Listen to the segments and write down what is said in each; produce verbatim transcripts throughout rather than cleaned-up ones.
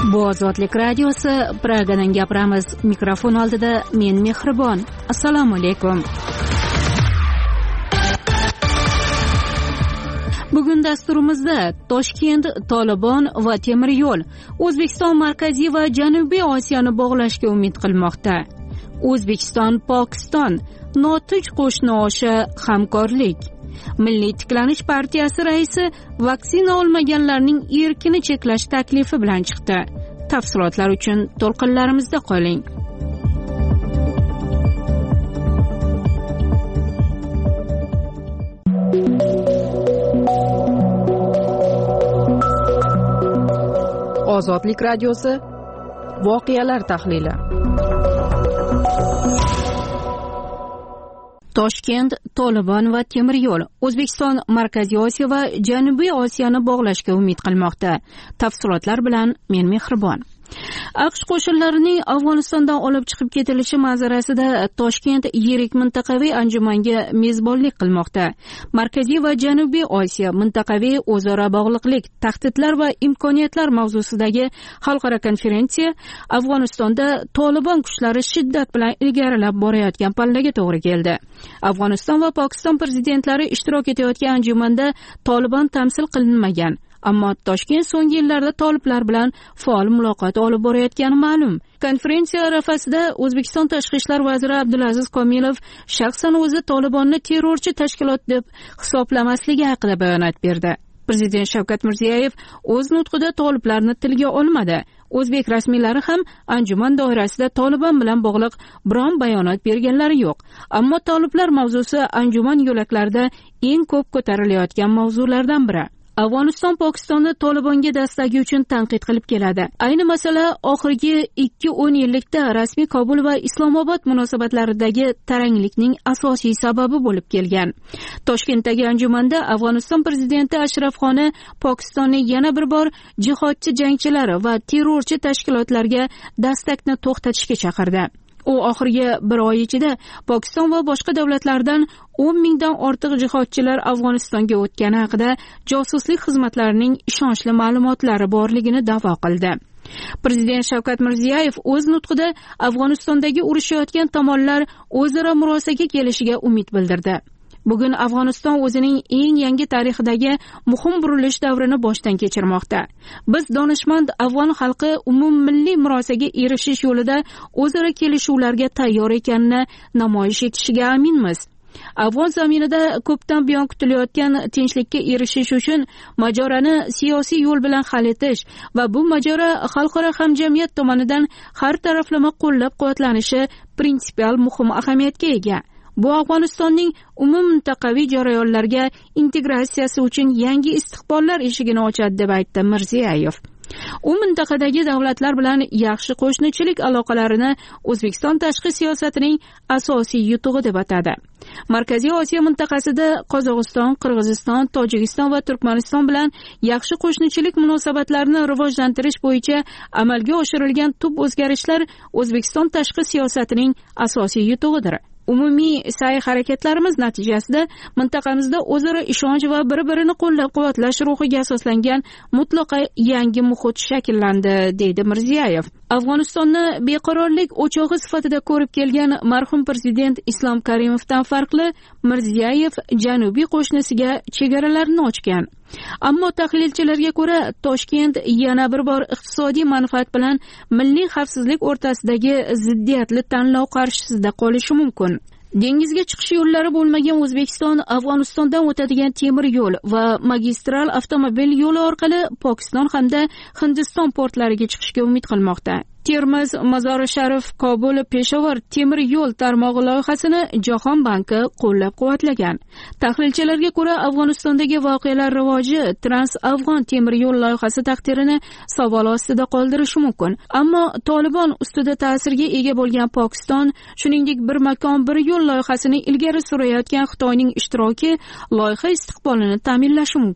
Bu Ozodlik radiosi, Pragadan gapiramiz. Mikrofon oldida men Mehribon. Assalomu alaykum. Bugun dasturimizda Toshkent, Tolibon va temir yo'l O'zbekiston Markaziy va Janubiy Osiyoni bog'lashga umid qilmoqda. O'zbekiston, Pokiston, notinch qo'shni osha hamkorlik. Milliy tiklanish partiyasi raisi vaksina olmaganlarning erkini cheklash taklifi bilan chiqdi. Tafsilotlar uchun to'lqinlarimizda qoling. Ozodlik radiosi, voqealar tahlili. Toshkent, Tolibon va temir yo'l O'zbekiston Markaziy Osiyo va Janubiy Osiyoni bog'lashga umid qilmoqda. Tafsilotlar bilan men Mehribon. AQSh qo'shinlarining Afg'onistondan olib chiqib ketilishi manzarasida Toshkent yirik mintaqaviy anjumanga mezbonlik qilmoqda. Markaziy va Janubiy Osiyo mintaqaviy o'zaro bog'liqlik, tahdidlar va imkoniyatlar mavzusidagi xalqaro konferensiya Afg'onistonda Tolibon kuchlari shiddat bilan ilgarilab borayotgan pallaga to'g'ri keldi. Afg'oniston va Pokiston prezidentlari ishtirok etayotgan anjumanda Tolibon tamsil qilinmagan. Ammo Toshkent so'nggi yillarda toliblar bilan faol muloqot olib borayotgani ma'lum. Konferensiya arafasida O'zbekiston tashqi ishlar vaziri Abdulaziz Komilov shaxsan o'zi Tolibonni terrorchi tashkilot deb hisoblamasligi haqida bayonot berdi. Prezident Shavkat Mirziyoyev o'z nutqida toliblarni tilga olmadi. O'zbek rasmiylari ham anjuman doirasida Tolibon bilan bog'liq biron bayonot berganlari yo'q. Ammo toliblar mavzusi anjuman yo'laklarida eng ko'p ko'tarilayotgan mavzulardan biri. Afg'oniston Pokistonni Tolibonga dastagi uchun tanqid qilib keladi. Ayni masala oxirgi ikki o'n yillikda rasmiy Kobul va Islomobod munosabatlaridagi taranglikning asosiy sababi bo'lib kelgan. Toshkentdagi anjumanda Afg'oniston prezidenti Ashraf G'ani Pokistonni yana bir bor jihodchi jangchilar va terrorchi tashkilotlarga dastakni to'xtatishga chaqirdi. U oxirgi bir oy ichida Pokiston va boshqa davlatlardan o'n mingdan ortiq jihodchilar Afg'onistonga o'tgani haqida josuslik xizmatlarining ishonchli ma'lumotlari borligini da'vo qildi. Prezident Shavkat Mirziyoyev o'z nutqida Afg'onistondagi urushayotgan tomonlar o'zaro murosaga kelishiga umid bildirdi. Bugun Afg'oniston o'zining eng yangi tarixidagi muhim burilish davrini boshdan kechirmoqda. Biz donishmand afg'on xalqi umummilliy murosaga erishish yo'lida o'zaro kelishuvlarga tayyor ekanini namoyish etishiga aminmiz. Afg'on zaminida ko'pdan buyon kutilayotgan tinchlikka erishish uchun mojaroni siyosiy yo'l bilan hal etish va bu mojaro xalqaro hamjamiyat tomonidan har taraflama qo'llab-quvvatlanishi prinsipial muhim ahamiyatga ega. Bu Afg'onistonning umummintaqaviy jarayonlarga integratsiyasi uchun yangi istiqbollar eshigini ochadi deb aytdi Mirziyoyev. U mintaqadagi davlatlar bilan yaxshi qo'shnichilik aloqalarini O'zbekiston tashqi siyosatining asosiy yutug'i deb atadi. Markaziy Osiyo mintaqasida Qozog'iston, Qirg'iziston, Tojikiston va Turkmaniston bilan yaxshi qo'shnichilik munosabatlarini rivojlantirish bo'yicha amalga oshirilgan tub o'zgarishlar O'zbekiston tashqi siyosatining asosiy yutug'idir. Umumiy sa'y-harakatlarimiz natijasida mintaqamizda o'zaro ishonch va bir-birini qo'llab-quvvatlash ruhiga asoslangan mutlaqo yangi muhit shakllandi, deydi Mirziyoyev. Afg'onistonni beqarorlik o'chog'i sifatida ko'rib kelgan marhum prezident Islom Karimovdan farqli, Mirziyoyev janubiy qo'shnisiga chegaralarini ochgan. Ammo tahlilchilarga ko'ra, Toshkent yana bir bor iqtisodiy manfaat bilan milliy xavfsizlik o'rtasidagi ziddiyatli tanlov qarshisida qolishi mumkin. Dengizga chiqish yo'llari bo'lmagan O'zbekiston Afg'onistondan o'tadigan temir yo'l va magistral avtomobil yo'li orqali Pokiston hamda Hindiston portlariga chiqishga umid qilmoqda. Termiz, Mazar-i Sharif, Kobul, Peshawar temir yo'l tarmog'i loyihasini Jahon banki qo'llab-quvvatlagan. Tahlilchilarga ko'ra, Afg'onistondagi voqealar rivoji Trans-Afg'on temir yo'l loyihasi taqdirini savol ostida qoldirishi mumkin. Ammo Tolibon ustida ta'sirga ega bo'lgan Pokiston, shuningdek bir makon bir yo'l loyihasini ilgari surayotgan Xitoyning ishtiroki loyiha istiqbolini ta'minlashi mumkin.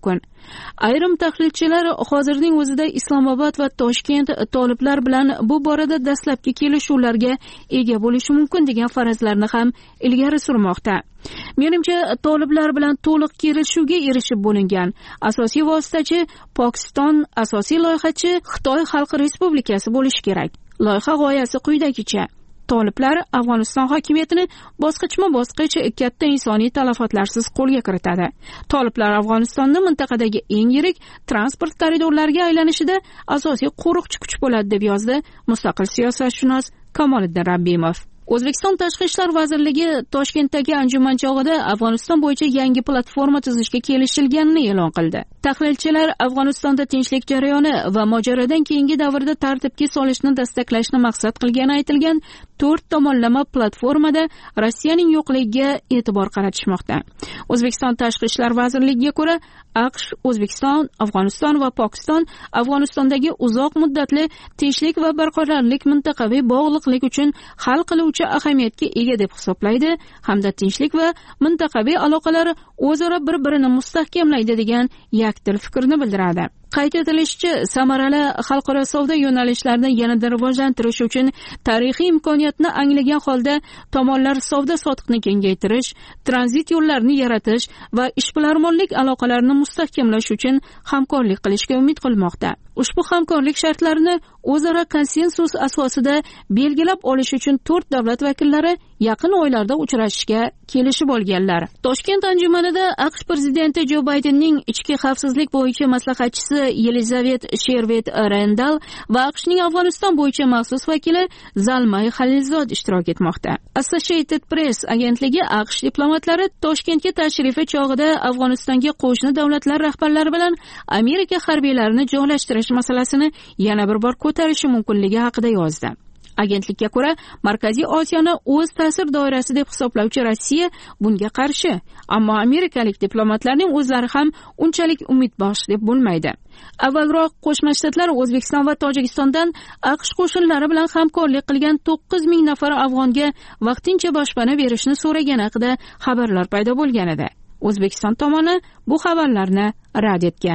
Ayrim tahlilchilar hozirning o'zida Islomobod va Toshkent toliblar bilan bu borada dastlabki kelishuvlarga ega bo'lishi mumkin degan farazlarni ham ilgari surmoqda. Menimcha, toliblar bilan to'liq kelishuvga erishib bo'lingan. Asosiy vositachi Pokiston, asosiy loyihachi Xitoy Xalq Respublikasi bo'lishi kerak. Loyiha g'oyasi quyidagicha: toliblar Afg'oniston hokimiyatini bosqichma-bosqich katta insoniy talafotlarsiz qo'lga kiritadi. Toliblar Afg'onistonni mintaqadagi eng yirik transport koridorlariga aylanishida asosiy qo'riqchi kuch bo'ladi, deb yozdi mustaqil siyosatshunos Kamoliddin Rabbimov. O'zbekiston Tashqi ishlar vazirligi Toshkentdagi anjuman chog'ida Afg'oniston bo'yicha yangi platforma tuzishga kelishilganini e'lon qildi. Tahlilchilar Afg'onistonda tinchlik jarayoni va mojarodan keyingi davrda tartibga solishni dastaklashni maqsad qilgani aytilgan to'rt tomonlama platformada Rossiyaning yo'qligiga e'tibor qaratishmoqda. O'zbekiston Tashqi ishlar vazirligiga ko'ra, AQSh, O'zbekiston, Afg'oniston va Pokiston Afg'onistondagi uzoq muddatli tinchlik va barqarorlik mintaqaviy bog'liqlik uchun hal qiluvchi ahamiyatga ega deb hisoblaydi hamda tinchlik va mintaqaviy aloqalar o'zaro bir-birini mustahkamlaydi degan yakdil fikrni bildiradi. Qayd etilishicha, samarali xalqaro savdo yo'nalishlarini yanada rivojlantirish uchun tarixiy imkoniyatni anglagan holda tomonlar savdo-sotiqni kengaytirish, tranzit yo'llarini yaratish va ishbilarmonlik aloqalarini mustahkamlash uchun hamkorlik qilishga umid qilmoqda. Ushbu hamkorlik shartlarini o'zaro konsensus asosida belgilab olish uchun to'rt davlat vakillari yaqin oylarda uchrashishga kelishib olganlar. Toshkent anjumanida AQSh prezidenti Jo Baydenning ichki xavfsizlik bo'yicha maslahatchisi Yelizavet Shervet Rendal va AQShning Afg'oniston bo'yicha maxsus vakili Zalmay Xalilzod ishtirok etmoqda. Associated Press agentligi AQSh diplomatlari Toshkentga tashrifi chog'ida Afg'onistonga qo'shni davlatlar rahbarlari bilan Amerika harbiylarini joylashtirish masalasini yana bir bor ko'tarishi mumkinligi haqida yozdi. Agentlikka ko'ra, Markaziy Osiyoni o'z ta'sir doirasi deb hisoblovchi Rossiya bunga qarshi, ammo amerikalik diplomatlarning o'zlari ham unchalik umidbaxsh deb bo'lmaydi. Avvalroq Qo'shma Shtatlar O'zbekiston va Tojikistondan AQSh qo'shinlari bilan hamkorlik qilgan to'qqiz ming nafar afg'onga vaqtincha boshpana berishni so'ragani haqida xabarlar paydo bo'lgan edi. O'zbekiston tomoni bu xabarlarni rad etgan.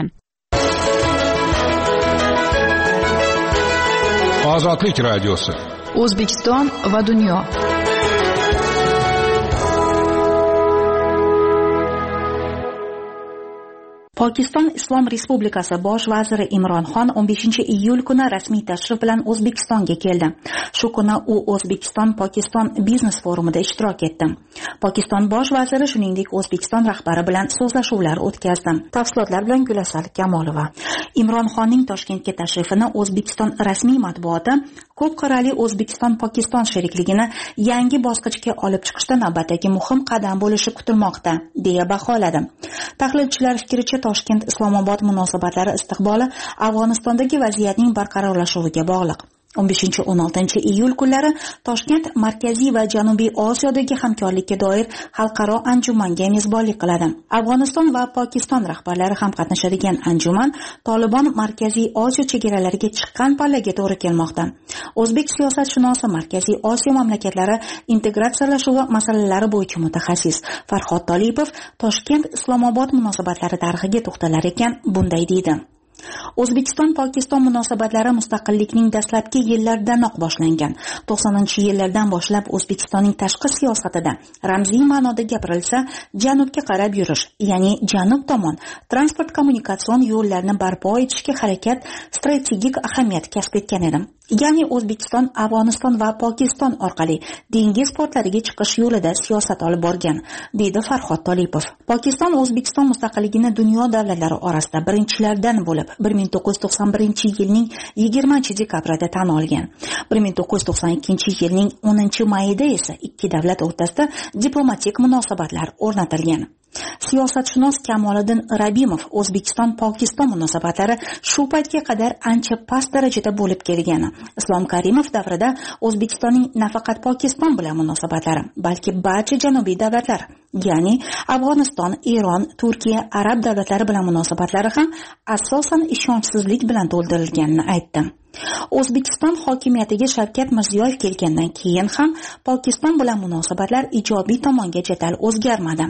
Ozodlik radiosi. O'zbekiston va dunyo. Pokiston Islom Respublikasi bosh vaziri Imron Xon o'n beshinchi iyul kuni rasmiy tashrif bilan O'zbekistonga keldi. Shu kuni u O'zbekiston-Pokiston biznes forumida ishtirok etdi. Pokiston bosh vaziri shuningdek O'zbekiston rahbari bilan so'zlashuvlar o'tkazdi. Tafsilotlar bilan Gulasal Kamolova. Imron Xonning Toshkentga tashrifini O'zbekiston rasmiy matbuoti ko'p qirrali O'zbekiston-Pokiston sherikligini yangi bosqichga olib chiqishda navbatdagi muhim qadam bo'lishi kutilmoqda, deya baholadi. Tahlilchilar fikricha, Toshkent Islomobod munosabatlari istiqboli Afg'onistondagi vaziyatning barqarorlashuviga bog'liq. o'n beshinchi o'n oltinchi iyul kunlari Toshkent Markaziy va Janubiy Osiyodagi hamkorlikka doir xalqaro anjumanga mezbonlik qiladi. Afg'oniston va Pokiston rahbarlari ham qatnashadigan anjuman Tolibon Markaziy Osiyo chegaralariga chiqqan pallaga to'g'ri kelmoqda. O'zbek siyosatshunosi Markaziy Osiyo mamlakatlari integratsiyalashuvi masalalari bo'yicha mutaxassis Farhod Tolipov Toshkent Islomobod munosabatlari tarixiga to'xtalar ekan, bunday deydi. O'zbekiston-Pokiston munosabatlari mustaqillikning dastlabki yillardanoq boshlangan. to'qsoninchi yillardan boshlab O'zbekistonning tashqi siyosatida ramziy ma'noda gapirilsa, janubga qarab yurish, ya'ni janub tomon transport kommunikatsion yo'llarni barpo etishga harakat strategik ahamiyat kasb etgan edi. Ya'ni O'zbekiston Afg'oniston va Pokiston orqali dengiz portlariga chiqish yo'lida siyosat olib borgan, deydi Farhod Tolipov. Pokiston O'zbekiston mustaqilligini dunyo davlatlari orasida birinchilardan bo'lib bir ming to'qqiz yuz to'qson birinchi yilning yigirmanchi dekabrida tan olgan. bir ming to'qqiz yuz to'qson ikkinchi yilning o'ninchi mayida esa ikki davlat o'rtasida diplomatik munosabatlar o'rnatilgan. Siyosatshunos Kamoliddin Rabbimov O'zbekiston-Pokiston munosabatlari shu paytga qadar ancha past darajada bo'lib kelgani, Islom Karimov davrida O'zbekistonning nafaqat Pokiston bilan munosabatlari, balki barcha janubiy davlatlar, ya'ni Afg'oniston, Eron, Turkiya, arab davlatlari bilan munosabatlari ham asosan ishonchsizlik bilan to'ldirilganini aytdi. O'zbekiston hokimiyatiga Shavkat Mirziyoyev kelgandan keyin ham Pokiston bilan munosabatlar ijobiy tomonga jadal o'zgarmadi.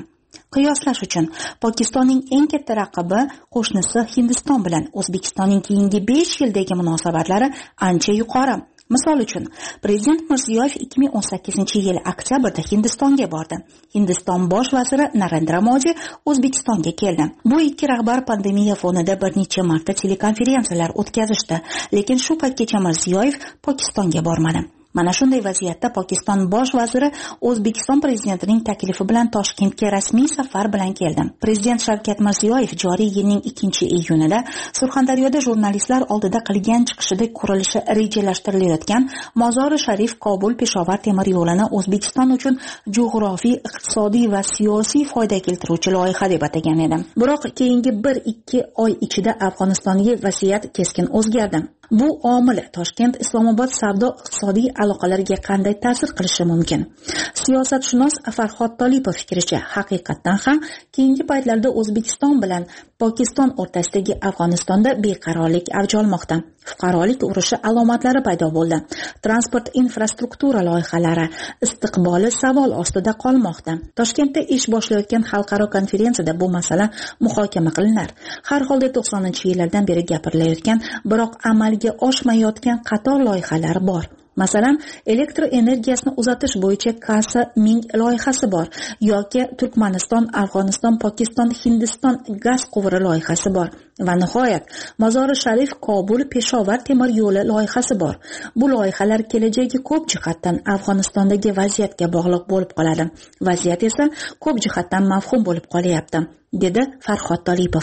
Qiyoslash uchun Pokistonning eng katta raqibi qo'shnisi Hindiston bilan O'zbekistonning keyingi besh yildagi munosabatlari ancha yuqori. Misol uchun, Prezident Mirziyoyev ikki ming o'n sakkizinchi yil oktyabrda Hindistonga bordi. Hindiston bosh vaziri Narendra Modi O'zbekistonga keldi. Bu ikki rahbar pandemiya fonida bir necha marta telekonferensiyalar o'tkazishdi, lekin shu paytgacha Mirziyoyev Pokistonga bormadi. Mana shunday vaziyatda Pokiston bosh vaziri O'zbekiston prezidentining taklifi bilan Toshkentga rasmiy safar bilan keldi. Prezident Shavkat Mirziyoyev joriy yilning ikkinchi iyunida Surxondaryoda jurnalistlar oldida qilgan chiqishida qurilishi rejalashtirilayotgan Mozori Sharif Kobul Peshawar temir yo'lini O'zbekiston uchun jug'rofiy, iqtisodiy va siyosiy foyda keltiruvchi loyiha deb atagan edi. Biroq keyingi bir ikki oy ichida Afg'onistondagi vaziyat keskin o'zgardi. Bu omil Toshkent Islomobod savdo-iqtisodiy aloqalariga qanday ta'sir qilishi mumkin? Siyosatshunos Farhod Tolipov fikricha, haqiqatan ham keyingi paytlarda O'zbekiston bilan Pokiston o'rtasidagi Afg'onistonda beqarorlik avj olmoqda. Fuqarolik urushi alomatlari paydo bo'ldi. Transport infrastruktura loyihalari istiqboli savol ostida qolmoqda. Toshkentda ish boshlayotgan xalqaro konferensiyada bu masala muhokama qilinar. Har holda to'qsoninchi yillardan beri gapirilayotgan, biroq amalga oshmayotgan qator loyihalar bor. Masalan, elektr energiyasini uzatish bo'yicha Kasa Ming loyihasi bor yoki Turkmaniston, Afg'oniston, Pokiston, Hindiston gaz quvuri loyihasi bor va nihoyat Mozori Sharif Kobul Peshawar temir yo'li loyihasi bor. Bu loyihalar kelajagi ko'p jihatdan Afg'onistondagi vaziyatga bog'liq bo'lib qoladi. Vaziyat esa ko'p jihatdan mavhum bo'lib qolyapti, dedi Farhod Tolipov.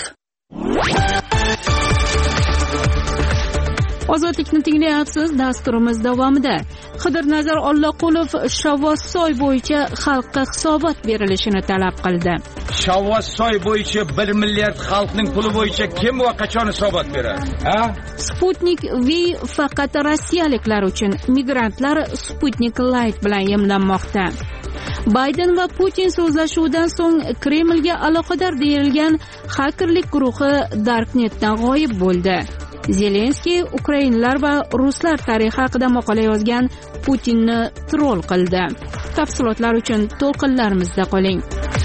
Ozodlikni tinglayapsiz. Dasturimiz davomida Qidirnazar Ollaqulov Shavvossoy bo'yicha xalqqa hisobot berilishini talab qildi. Shavvossoy bo'yicha bir milliard xalqning puli bo'yicha kim va qachon hisobot beradi? Ha? Sputnik V faqat rossiyaliklar uchun. Migrantlar Sputnik Light bilan emlanmoqda. Bayden va Putin so'zlashuvidan so'ng Kremlga aloqador deyilgan xakerlik guruhi Darknetdan g'oyib bo'ldi. Zelenskiy ukrainlar va ruslar tarixi haqida maqola yozgan Putinni troll qildi. Tafsilotlar uchun to'lqinlarimizda qoling.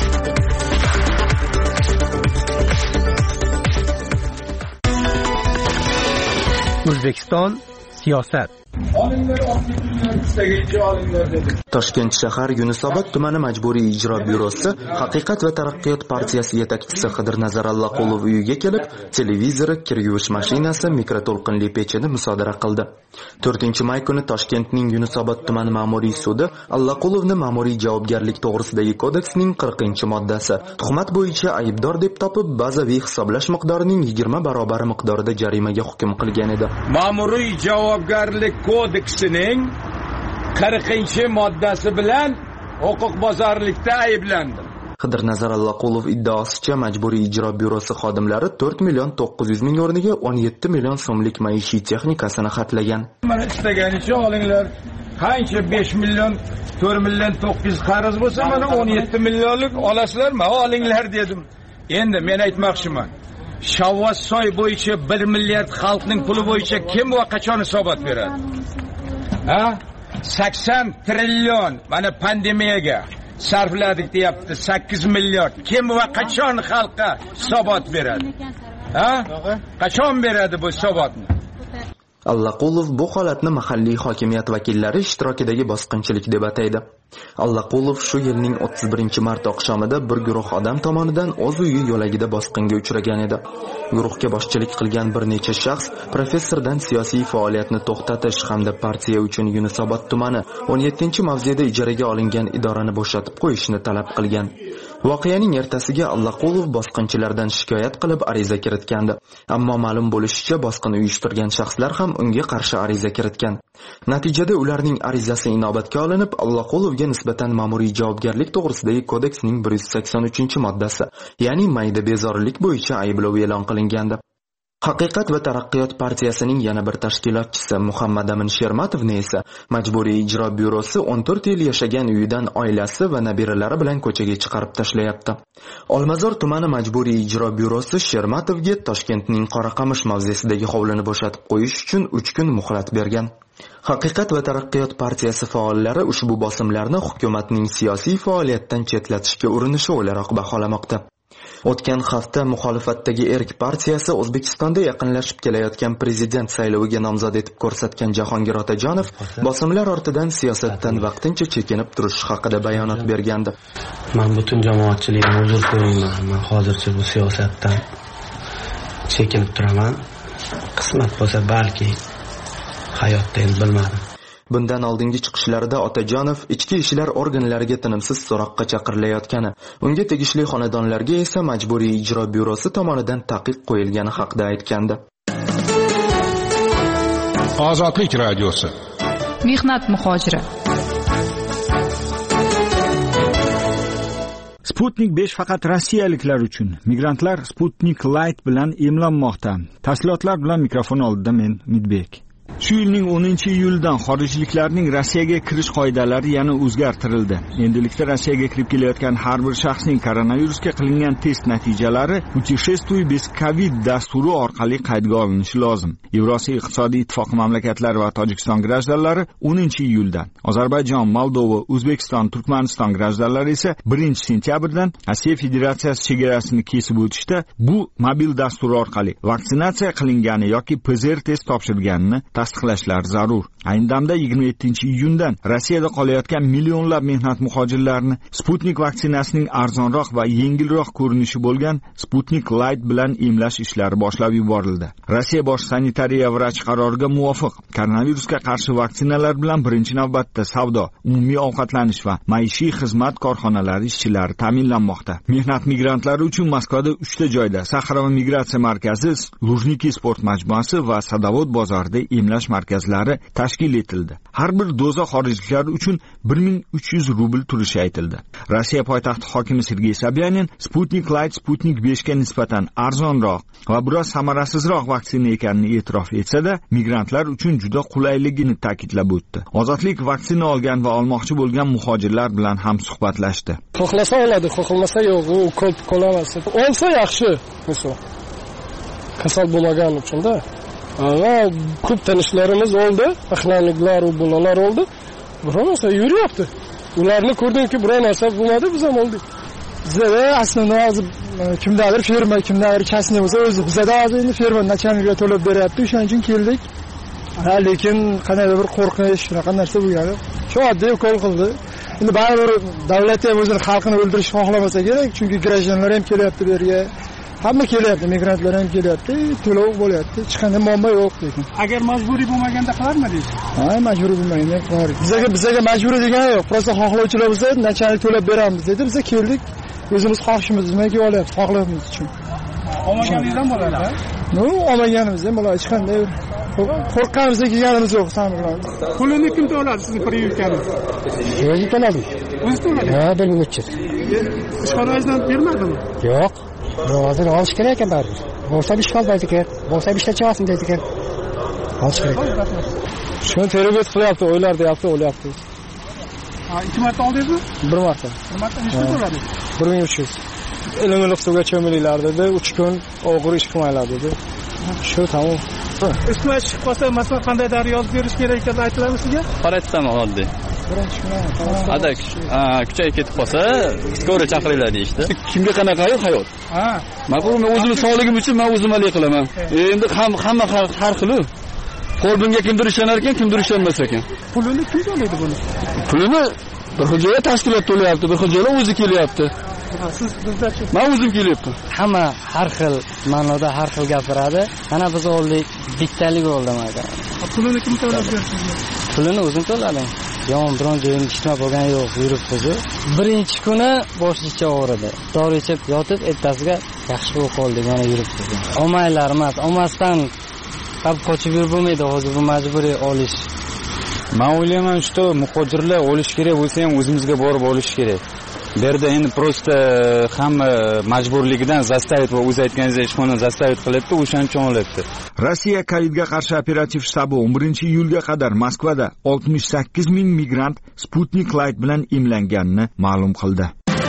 O'zbekiston siyosat. Toshkent shahar Yunusobod tumani majburiy ijro byurosi Haqiqat va taraqqiyot partiyasi yetakchisi Qidirnazar Ollaqulov uyiga kelib, televizori, kir yuvish mashinasi, mikroto'lqinli pechini musodara qildi. to'rtinchi may kuni Toshkentning Yunusobod tumani ma'muriy sudi Ollaqulovni ma'muriy javobgarlik to'g'risidagi kodeksning qirqinchi moddasi tuhmat bo'yicha aybdor deb topib, bazaviy hisoblash miqdorining yigirma barobari miqdorida jarimaga hukm qilgan edi. Ma'muriy javobgarlik kodeksining qirqinchi moddasi bilan huquqbuzarlikda ayblandi. Qidirnazar Ollaqulov iddaosicha majburiy ijro byurosi xodimlari to'rt million to'qqiz yuz ming o'rniga o'n yetti million so'mlik maishiy texnikasini xatlagan. Mana istaganicha olinglar. Qancha besh million, to'rt million to'qqiz yuz qarz bo'lsa, mana o'n yetti millionlik olasizlarmi? Olinglar dedim. Endi men aytmoqchiman. Shavvossoy bo'yicha bir milliard xalqning puli bo'yicha kim va qachon hisobot beradi? Ha? sakson trillion mana pandemiyaga sarfladik deyapti. sakkiz milliard. Kim va qachon xalqqa hisobot beradi? Ha? Qachon beradi bu hisobotni? Ollaqulov bu holatni mahalliy hokimiyat vakillari ishtirokidagi bosqinchilik deb ataydi. Ollaqulov shu yilning o'ttiz birinchi mart oqshomida bir guruh odam tomonidan o'z uyi yo'lagida bosqinga uchragan edi. Guruhga boshchilik qilgan bir necha shaxs professordan siyosiy faoliyatni to'xtatish hamda partiya uchun Yunusobod tumani o'n yettinchi mavzeda ijaraga olingan idorani bo'shatib qo'yishni talab qilgan. Voqeaning ertasiga Ollaqulov bosqinchilardan shikoyat qilib ariza kiritgandi. Ammo ma'lum bo'lishicha, bosqin uyushtirgan shaxslar ham unga qarshi ariza kiritgan. Natijada ularning arizasi inobatga olinib, Ollaqulovga nisbatan ma'muriy javobgarlik to'g'risidagi kodeksning bir yuz sakson uchinchi moddasi, ya'ni mayda bezorilik bo'yicha ayblov e'lon qilingandi. Haqiqat va taraqqiyot partiyasining yana bir tashkilotchisi Muhammad Amin Shermatovni esa Majburiy ijro byurosi o'n to'rt yil yashagan uyidan oilasi va nabiralari bilan ko'chaga chiqarib tashlayapti. Olmazor tumani Majburiy ijro byurosi Shermatovga Toshkentning Qoraqamish mavzesidagi hovlini bo'shatib qo'yish uchun uch kun muhlat bergan. Haqiqat va taraqqiyot partiyasi faollari ushbu bosimlarni hukumatning siyosiy faoliyatdan chetlatishga urinishi o'laroq baholamoqda. O'tgan hafta muxolifatdagi Erk partiyasi O'zbekistonda yaqinlashib kelayotgan prezident sayloviga nomzod etib ko'rsatgan Jahongir Otajonov bosimlar ortidan siyosatdan vaqtincha chekinib turish haqida bayonot bergandi. Men butun jamoatchilikni uzr so'rayman. Men hozircha bu siyosatdan chekinib turaman. Qismat bo'lsa balki hayotda endi bilmadim. Bundan oldingi chiqishlarida Otajonov ichki ishlar organlariga tinimsiz so'roqqa chaqirilayotgani, unga tegishli xonadonlarga esa Majburiy ijro byurosi tomonidan taqiq qo'yilgani haqida aytgandi. Ozodlik radiosi. Mehnat muhojiri. Sputnik besh faqat rossiyaliklar uchun. Migrantlar Sputnik Light bilan emlanmoqda. Tafsilotlar bilan mikrofon oldida men Midbek. Shu yilning o'ninchi iyuldan xorijliklarning Rossiyaga kirish qoidalari yana o'zgartirildi. Endilikda Rossiyaga kirib kelayotgan har bir shaxsning koronavirusga qilingan test natijalari "Путешествуй без ковид" dasturi orqali qaydga olinishi lozim. Yevrosiyo iqtisodiy ittifoqi mamlakatlari va Tojikiston grajdanlari o'ninchi iyuldan, Ozarbayjon, Moldova, O'zbekiston, Turkmaniston grajdanlari esa birinchi sentyabrdan Rossiya Federatsiyasi chegarasini kesib o'tishda bu mobil dastur orqali vaksinatsiya qilingani yoki P C R test topshirganini tasdiqlashlar zarur. Ayni damda yigirma yettinchi iyundan Rossiyada qolayotgan millionlab mehnat muhojirlarini Sputnik vaksinasining arzonroq va yengilroq ko'rinishi bo'lgan Sputnik Light bilan emlash ishlari boshlab yuborildi. Rossiya bosh sanitariya vrachi qaroriga muvofiq koronavirusga qarshi vaksinalar bilan birinchi navbatda savdo, umumiy ovqatlanish va maishiy xizmat korxonalari ishchilari ta'minlanmoqda. Mehnat migrantlari uchun Moskvada uchta joyda Saxarova migratsiya markazi, Lujniki sport majmuasi va Sadovod bozorida emlash markazlari tashkil etildi. Har bir doza xorijliklar uchun bir ming uch yuz rubl turishi aytildi. Rossiya poytaxti hokimi Sergey Sobyanin Sputnik Light Sputnik besh ga nisbatan arzonroq va biroz samarasizroq vaksina ekanini e'tirof etsa-da, migrantlar uchun juda qulayligini ta'kidlab o'tdi. Ozodlik vaksina olgan va olmoqchi bo'lgan muhojirlar bilan ham suhbatlashdi. Xohlasa oladi, xohlasa yo'q, u ko'p qo'lamas. Olsa yaxshi, misol. Kasal bo'lmagan uchun-da. Va ko'p tanishlarimiz oldi, aqlanliklar va bolalar oldi. Biror narsa yuryapti. Ularni ko'rdimki, biror narsa bo'lmadi, biz ham oldik. Bizda aslida hozir kimdadir firma, kimdadir kasni bo'lsa, o'zi bizda hozir endi firma nachalnikiga to'lab beryapti, o'shaning uchun keldik. Ha, lekin qanday bir qo'rqish, shunaqa narsa bo'lgani. Shu oddiy ukol qildi. Endi baribir davlat ham o'zini xalqini o'ldirishni xohlamasa kerak, chunki grajdanlar ham kelyapti bu yerga. Hamma kelyapti, migrantlar ham kelyapti, to'lov bo'lyapti. Hech qanday muammo yo'q lekin. Agar majburiy bo'lmaganda qilarmidingiz? Ha, majburiy bo'lmaganda qilar. Bizga bizga majburiy degani yo'q. Prosta xohlovchilar bo'lsa, nachalik to'lab beramiz dedi. Biz keldik, o'zimiz xohishimiz bilan olyapmiz, xohlaymiz uchun. Olmaganingizdan ham bo'ladi-a? No, olmaganimiz ham bo'ladi, hech qanday qo'rqqanimizdan kelganimiz yo'q, sanirlar. Pulini kim to'ladi sizni privyukangiz? O'zi to'ladi. O'zi to'ladi? Ha, bir ming uch yuz. Ishxonangizdan bermadimi? Yo'q. Hozir olish kerak ekan baribir. Bo'lsa ishg'ol deydi ekan, bo'lsa ishlatib deydi ekan. Olish kerak. Shuni tergov qilyapti, o'ylar deyapti, o'lyapti. Ha, ikki marta oldingizmi? Bir marta. Bir marta nechta to'ladi? bir ming uch yuz. Ilimliq suvga cho'milinglar dedi, uch kun og'ir ish qilmanglar dedi. Shu tamom. Istimay chiqib qolsa, masalan, qanday daryo yozib berish kerak ekanini aytiladimi sizga? Qaraytsam oddiy. Birinchi kun. Ada kuchayib ketib qolsa, skora chaqiringlar deyishdi. Kimga qanaqa hayot? Ha. Ma'qul, men o'zimning sog'ligim uchun men o'zim hal qilaman. Endi hamma har xil. Qo'lbimga kimdir ishonar ekan, kimdir ishonmas ekan. Pulini kim to'laydi buni? Pulini bir xil joyga tashkilot to'layapti, bir xil joyga o'zi kelyapti. Siz bizdachi? Men o'zim kelyapman. Hamma har xil ma'noda har xil gapiradi. Ana biz oldik, bittalik oldi mana. Pulini kim to'lab berdi? Pulini o'zim to'ladim. Yon biron joyim ishlab bo'lgan yo'q, yurib qo'ydi. Birinchi kuni boshlicha og'ridi. Dori ichib yotib, ertasiga yaxshi bo'lib qoldi, yana yurib qo'ydi. Olmaylar emas, olmasdan qab qochib yurib bo'lmaydi, hozir bu majburiy olish. Men o'ylayman, что muhojirlar olish kerak bo'lsa ham o'zimizga borib olish kerak. Bu yerda endi prosta hamma majburligidan zastavit va o'zi aytganingizdek ishxonani zastavit qilyapti, o'shaning uchun olyapti. Rossiya Covidga qarshi operativ shtabi o'n birinchi iyulga qadar Moskvada oltmish sakkiz ming migrant Sputnik Light bilan emlanganini ma'lum qildi.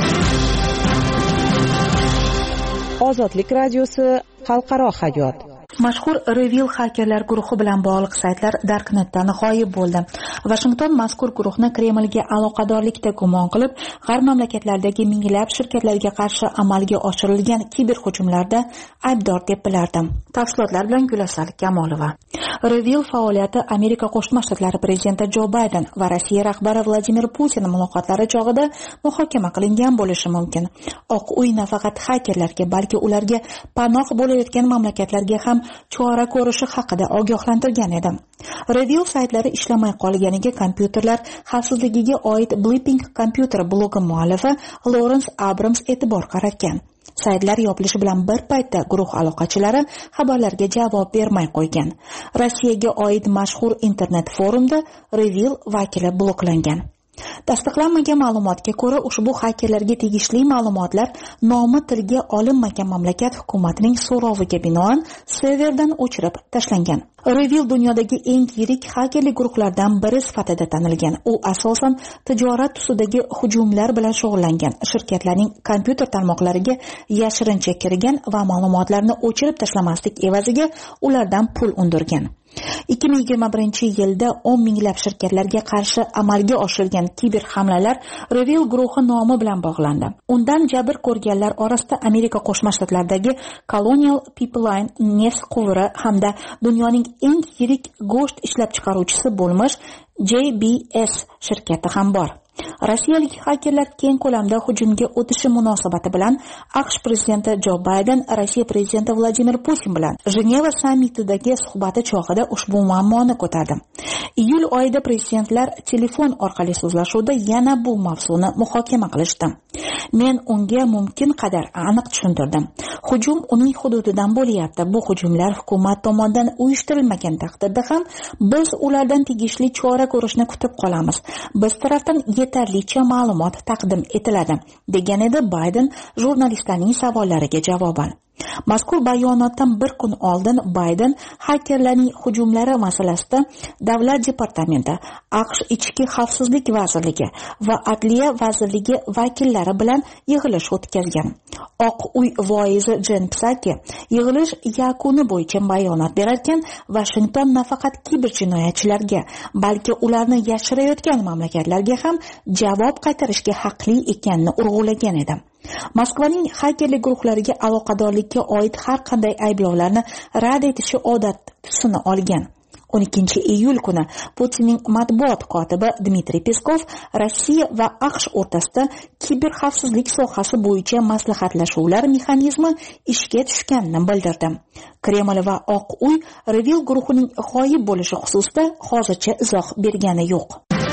Ozodlik radiosi xalqaro hayot. Mashhur Revil xakerlar guruhi bilan bog'liq saytlar Darknetdan g'oyib bo'ldi. Washington mazkur guruhni Kremlga aloqadorlikda gumon qilib, g'arb mamlakatlaridagi minglab shirkatlarga qarshi amalga oshirilgan kiberhujumlarda aybdor deb bilardi. Tafsilotlar bilan Gulasal Kamolova. Revil faoliyati Amerika Qo'shma Shtatlari prezidenti Jo Bayden va Rossiya rahbari Vladimir Putin muloqotlari chog'ida muhokama qilingan bo'lishi mumkin. Oq uy nafaqat xakerlarga, balki ularga panoh bo'layotgan mamlakatlarga ham chora ko'rishi haqida ogohlantirgan edi. Revil saytlari ishlamay qolganiga kompyuterlar xavfsizligiga oid Blipping kompyuter blogi muallifi Lawrence Abrams e'tibor qaratgan. Saytlar yopilishi bilan bir paytda guruh aloqachilari xabarlarga javob bermay qo'ygan. Rossiyaga oid mashhur internet forumda Revil vakili bloklangan. Tasdiqlanmagan ma'lumotga ko'ra, ushbu xakerlarga tegishli ma'lumotlar nomi tilga olinmagan mamlakat hukumatining so'roviga binoan serverdan o'chirib tashlangan. Revil dunyodagi eng yirik xakerlik guruhlardan biri sifatida tanilgan. U asosan tijorat tusidagi hujumlar bilan shug'ullangan. Shirkatlarning kompyuter tarmoqlariga yashirincha kirgan va ma'lumotlarni o'chirib tashlamaslik evaziga ulardan pul undirgan. ikki ming yigirma birinchi yilda o'n minglab shirkatlarga qarshi amalga oshirilgan kiber hamlalar Revil guruhi nomi bilan bog'landi. Undan jabr ko'rganlar orasida Amerika Qo'shma Shtatlaridagi Colonial Pipeline neft quvuri hamda dunyoning eng yirik go'sht ishlab chiqaruvchisi bo'lmish J B S shirkati ham bor. Rossiyalik xakerlar keng ko'lamda hujumga o'tishi munosabati bilan AQSh prezidenti Jo Bayden Rossiya prezidenti Vladimir Putin bilan Jeneva sammitidagi suhbati chog'ida ushbu muammoni ko'tardi. Iyul oyida prezidentlar telefon orqali so'zlashuvda yana bu mavzuni muhokama qilishdi. Men unga mumkin qadar aniq tushuntirdim. Hujum uning hududidan bo'lyapti. Bu hujumlar hukumat tomonidan uyushtirilmagan taqdirda ham biz ulardan tegishli chora ko'rishni kutib qolamiz. Biz tarafdan yetarlicha ma'lumot taqdim etiladi, degan edi Bayden jurnalistlarning savollariga javoban. Mazkur bayonotdan bir kun oldin Bayden xakerlarning hujumlari masalasida Davlat departamenti, AQSh Ichki xavfsizlik vazirligi va Adliya vazirligi vakillari bilan yig'ilish o'tkazgan. Oq uy voizi Jen Psaki yig'ilish yakuni bo'yicha bayonot berarkan, Washington nafaqat kiber jinoyatchilarga, balki ularni yashirayotgan mamlakatlarga ham javob qaytarishga haqli ekanini urg'ulagan edi. Moskvaning xakerlik guruhlariga aloqadorlikka oid har qanday ayblovlarni rad etishi odat tusini olgan. o'n ikkinchi iyul kuni Putinning matbuot kotibi Dmitriy Peskov Rossiya va AQSh o'rtasida kiber xavfsizlik sohasi bo'yicha maslahatlashuvlar mexanizmi ishga tushganini bildirdi. Kreml va Oq uy Revil guruhining g'oyib bo'lishi xususida hozircha izoh bergani yo'q.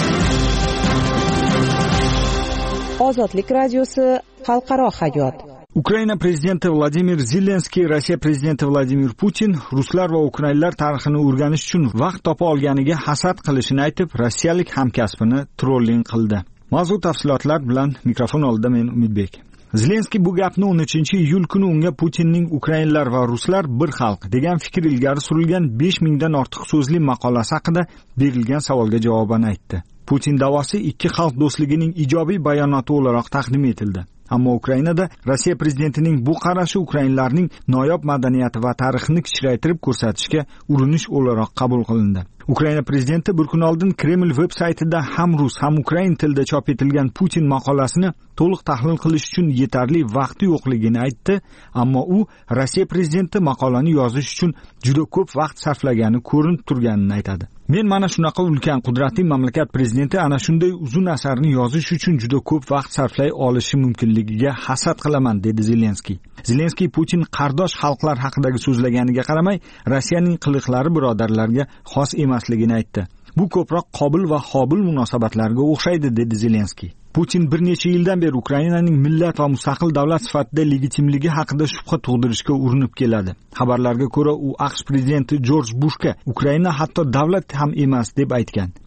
Ozodlik radiosi xalqaro hayot. Ukraina prezidenti Vladimir Zelenskiy Rossiya prezidenti Vladimir Putin ruslar va ukrainlar tarixini o'rganish uchun vaqt topa olganiga hasad qilishini aytib, rossiyalik hamkasbini trolling qildi. Mavzu tafsilotlar bilan mikrofon oldida men Umidbek. Zelenskiy bu gapni o'n uchinchi iyul kuni unga Putinning Ukrainlar va ruslar bir xalq degan fikr ilgari surilgan besh mingdan ortiq so'zli maqolasi haqida berilgan savolga javoban aytdi. Putin da'vosi ikki xalq do'stligining ijobiy bayonoti o'laroq taqdim etildi. Ammo Ukrainada Rossiya prezidentining bu qarashi ukrainlarning noyob madaniyati va tarixini kichraytirib ko'rsatishga urinish o'laroq qabul qilindi. Ukraina prezidenti bir kun oldin Kreml veb-saytida ham rus, ham ukrain tilida chop etilgan Putin maqolasini to'liq tahlil qilish uchun yetarli vaqti yo'qligini aytdi, ammo u Rossiya prezidenti maqolani yozish uchun juda ko'p vaqt sarflagani ko'rinib turganini aytadi. Men mana shunaqa ulkan qudratli mamlakat prezidenti ana shunday uzun asarni yozish uchun juda ko'p vaqt sarflay olishi mumkinligiga hasad qilaman, dedi Zelenskiy. Zelenskiy Putin qardosh xalqlar haqidagi so'zlaganiga qaramay, Rossiyaning qiliqlari birodarlarga xos emasligini aytdi. Bu ko'proq qobil va qobil munosabatlarga o'xshaydi, dedi Zelenskiy. Putin bir necha yildan beri Ukrainaning millat va mustaqil davlat sifatida legitimligi haqida shubha tug'dirishga urinib keladi. Xabarlarga ko'ra, u AQSh prezidenti Jorj Bushga Ukraina hatto davlat ham emas deb aytgan.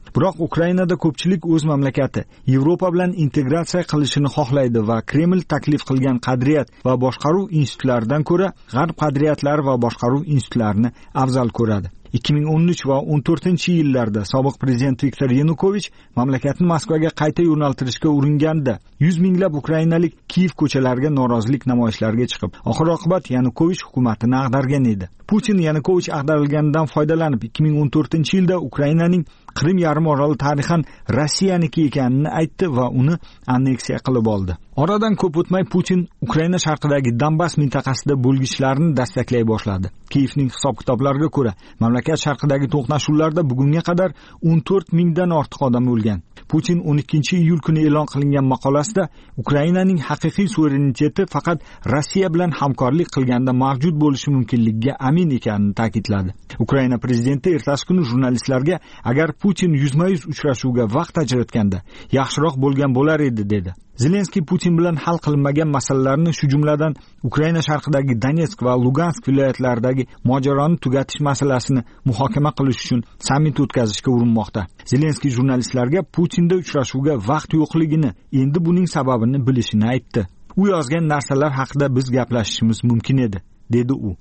Biroq Ukrainada ko'pchilik o'z mamlakati Yevropa bilan integratsiya qilishini xohlaydi va Kreml taklif qilgan qadriyat va boshqaruv institutlaridan ko'ra G'arb qadriyatlari va boshqaruv institutlarini afzal ko'radi. ikki ming o'n uch va o'n to'rtinchi yillarda sobiq prezident Viktor Yanukovich mamlakatni Moskvaga qayta yo'naltirishga uringanda yuz minglab ukrainalik Kiyev ko'chalariga norozilik namoyishlariga chiqib, oxir-oqibat Yanukovich hukumatini ag'dargan edi. Putin Yanukovich ag'darilganidan foydalanib ikki ming o'n to'rtinchi yilda Ukrainaning Qrim yarim oroli tarixan Rossiyaniki ekanini aytdi va uni anneksiya qilib oldi. Oradan ko'p o'tmay Putin Ukraina sharqidagi Donbass mintaqasida bo'lg'ichlarni dastaklay boshladi. Kiyevning hisob-kitoblariga ko'ra, mamlakat sharqidagi to'qnashuvlarda bugunga qadar o'n to'rt mingdan ortiq odam o'lgan. Putin o'n ikkinchi iyul kuni e'lon qilingan maqolasida Ukrainaning haqiqiy suvereniteti faqat Rossiya bilan hamkorlik qilganda mavjud bo'lishi mumkinligiga amin ekanini ta'kidladi. Ukraina prezidenti ertasi kuni jurnalistlarga agar Putin yuzma-yuz uchrashuvga vaqt ajratganda yaxshiroq bo'lgan bo'lar edi dedi. Zelenskiy Putin bilan hal qilinmagan masalalarni, shu jumladan Ukraina sharqidagi Donetsk va Lugansk viloyatlaridagi mojaroni tugatish masalasini muhokama qilish uchun sammit o'tkazishga urinmoqda. Zelenskiy jurnalistlarga Putinda uchrashuvga vaqt yo'qligini, endi buning sababini bilishini aytdi. U yozgan narsalar haqida biz gaplashishimiz mumkin edi, dedi u.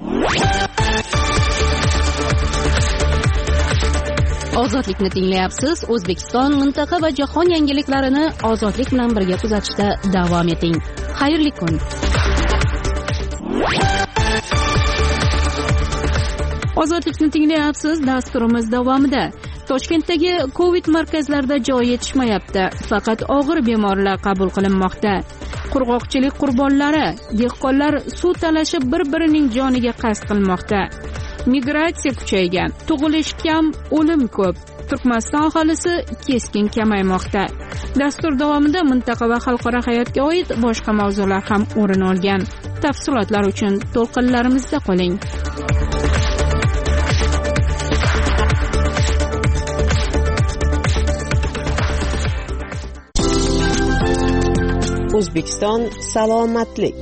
Ozodlikni tinglayapsiz. O'zbekiston, mintaqa va jahon yangiliklarini ozodlik bilan birga kuzatishda davom eting. Xayrli kun. Ozodlikni tinglayapsiz. Dasturimiz davomida Toshkentdagi Covid markazlarida joy yetishmayapti. Faqat og'ir bemorlar qabul qilinmoqda. Qurg'oqchilik qurbonlari, dehqonlar suv talashib bir-birining joniga qasd qilmoqda. Migratsiya kuchaygan, tug'ilish kam, o'lim ko'p. Turkmaniston aholisi keskin kamaymoqda. Dastur davomida mintaqa va xalqaro hayotga oid boshqa mavzular ham o'rin olgan. Tafsilotlar uchun to'lqinlarimizda qoling. O'zbekiston salomatlik.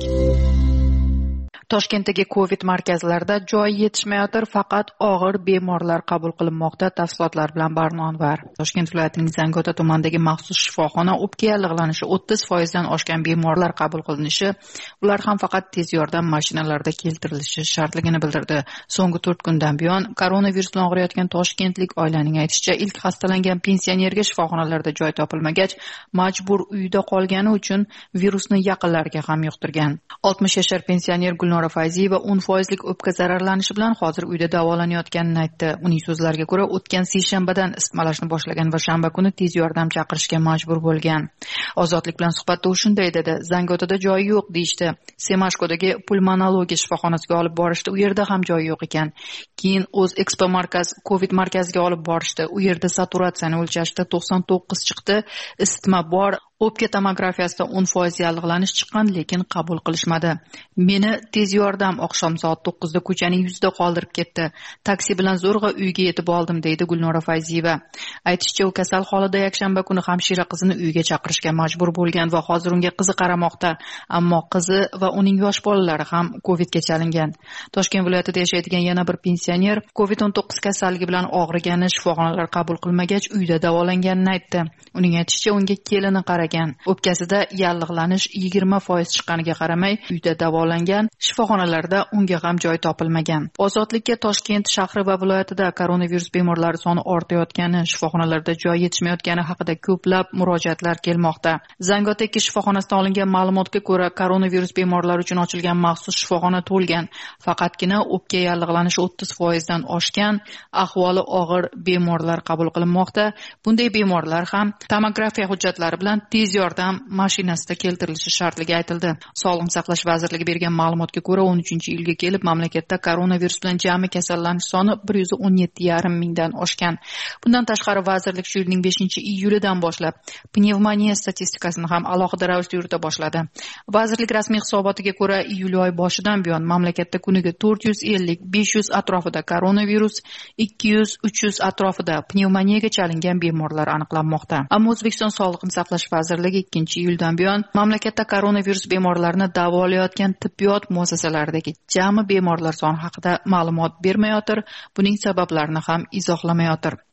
Toshkentdagi Covid markazlarida joy yetishmayotir, faqat og'ir bemorlar qabul qilinmoqda. Tafsilotlar bilan Barno Anvar. Toshkent viloyatining Zangiota tumanidagi maxsus shifoxona o'pka yallig'lanishi o'ttiz foizdan oshgan bemorlar qabul qilinishi, ular ham faqat tez yordam mashinalarida keltirilishi shartligini bildirdi. So'nggi to'rt kundan buyon koronavirus bilan og'riyotgan toshkentlik oilaning aytishicha, ilk xastalangan pensionerga shifoxonalarda joy topilmagach, majbur uyda qolgani uchun virusni yaqinlariga ham yuqtirgan. oltmish yashar pensioner Gulnora Fayziyeva o'n foizlik o'pka zararlanishi bilan hozir uyda davolanayotganini aytdi. Uning so'zlariga ko'ra, o'tgan seshanbadan isitmalashni boshlagan va shanba kuni tez yordam chaqirishga majbur bo'lgan. Ozodlik bilan suhbatda u shunday dedi: Zangiotada joyi yo'q deyishdi. Semashkodagi pulmonologiya shifoxonasiga olib borishdi, u yerda ham joyi yo'q ekan. Keyin o'z Expo markaz Covid markaziga olib borishdi. U yerda saturatsiyani o'lchashdi, to'qson to'qqiz chiqdi, isitma bor. O'pka tomografiyasida o'n foiz yallig'lanish chiqqan, lekin qabul qilishmadi. Meni tez yordam oqshom soat to'qqizda ko'chaning yuzida qoldirib ketdi. Taksi bilan zo'rg'a uyga yetib oldim, deydi Gulnora Fayziyeva. Aytishicha, u kasal holida yakshanba kuni hamshira qizini uyga chaqirishga majbur bo'lgan va hozir unga qizi qaramoqda. Ammo qizi va uning yosh bolalari ham Covidga chalingan. Toshkent viloyatida yashaydigan yana bir pensioner Covid o'n to'qqiz kasalligi bilan og'rigani, shifoxonalar qabul qilmagach uyda davolanganini aytdi. Uning aytishicha, unga kelini qaragan. O'pkasida yallig'lanish yigirma foiz chiqqaniga qaramay uyda davolangan, shifoxonalarda unga ham joy topilmagan. Ozodlikka Toshkent shahri va viloyatida koronavirus bemorlari soni ortayotgani, shifoxonalarda joy yetishmayotgani haqida ko'plab murojaatlar kelmoqda. Zangiota ikki shifoxonasidan olingan ma'lumotga ko'ra, koronavirus bemorlari uchun ochilgan maxsus shifoxona to'lgan. Faqatgina o'pka yallig'lanishi o'ttiz foizdan oshgan, ahvoli og'ir bemorlar qabul qilinmoqda. Bunday bemorlar ham tomografiya hujjatlari bilan tez yordam mashinasida keltirilishi shartligi aytildi. Sog'liqni saqlash vazirligi bergan ma'lumotga ko'ra, o'n uchinchi yilga kelib mamlakatda koronavirus bilan jami kasallanish soni bir yuz o'n yetti yarim mingdan oshgan. Bundan tashqari vazirlik shu yilning beshinchi iyulidan boshlab pnevmoniya statistikasini ham alohida ravishda yurita boshladi. Vazirlik rasmiy hisobotiga ko'ra, iyul oyi boshidan buyon mamlakatda kuniga to'rt yuz ellik besh yuz atrofida koronavirus, ikki yuz uch yuz atrofida pnevmoniyaga chalingan bemorlar aniqlanmoqda. Ammo O'zbekiston Sog'liqni saqlash vazirligi ikkinchi iyuldan buyon mamlakatda koronavirus bemorlarini davolayotgan tibbiyot muassasalaridagi jami bemorlar soni haqida ma'lumot bermayotir, buning sabablarini ham izohlamayotir.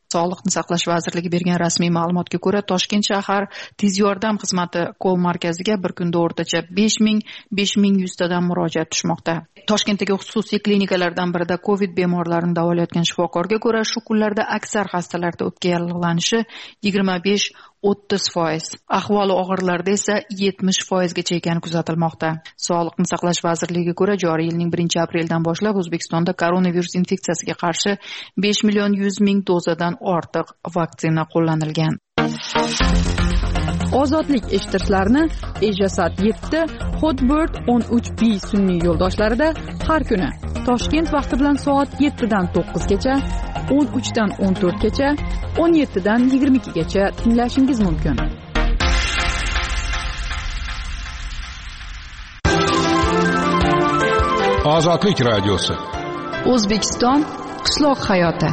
Sog'liqni saqlash vazirligi bergan rasmiy ma'lumotga ko'ra, Toshkent shahar tez yordam xizmati kol markaziga bir kunda o'rtacha besh ming besh ming yuz tadan murojaat tushmoqda. Toshkentdagi xususiy klinikalardan birida Covid bemorlarini davolayotgan shifokorga ko'ra, shu kunlarda aksar xastalarda o'pka yallig'lanishi yigirma besh o'ttiz foiz, ahvoli og'irlarda esa yetmish foizgacha ekani kuzatilmoqda. Sog'liqni saqlash vazirligiga ko'ra, joriy yilning birinchi apreldan boshlab O'zbekistonda koronavirus infeksiyasiga qarshi besh million yuz ming dozadan ortiq vaksina qo'llanilgan. Ozodlik eshittirishlarni Ejasat yetti, Hotbird o'n uch B sun'iy yo'ldoshlarida har kuni Toshkent vaqti bilan soat yettidan to'qqizgacha, o'n uchdan o'n to'rtgacha, o'n yettidan yigirma ikkigacha tinglashingiz mumkin. Ozodlik radiosi. O'zbekiston qishloq hayoti.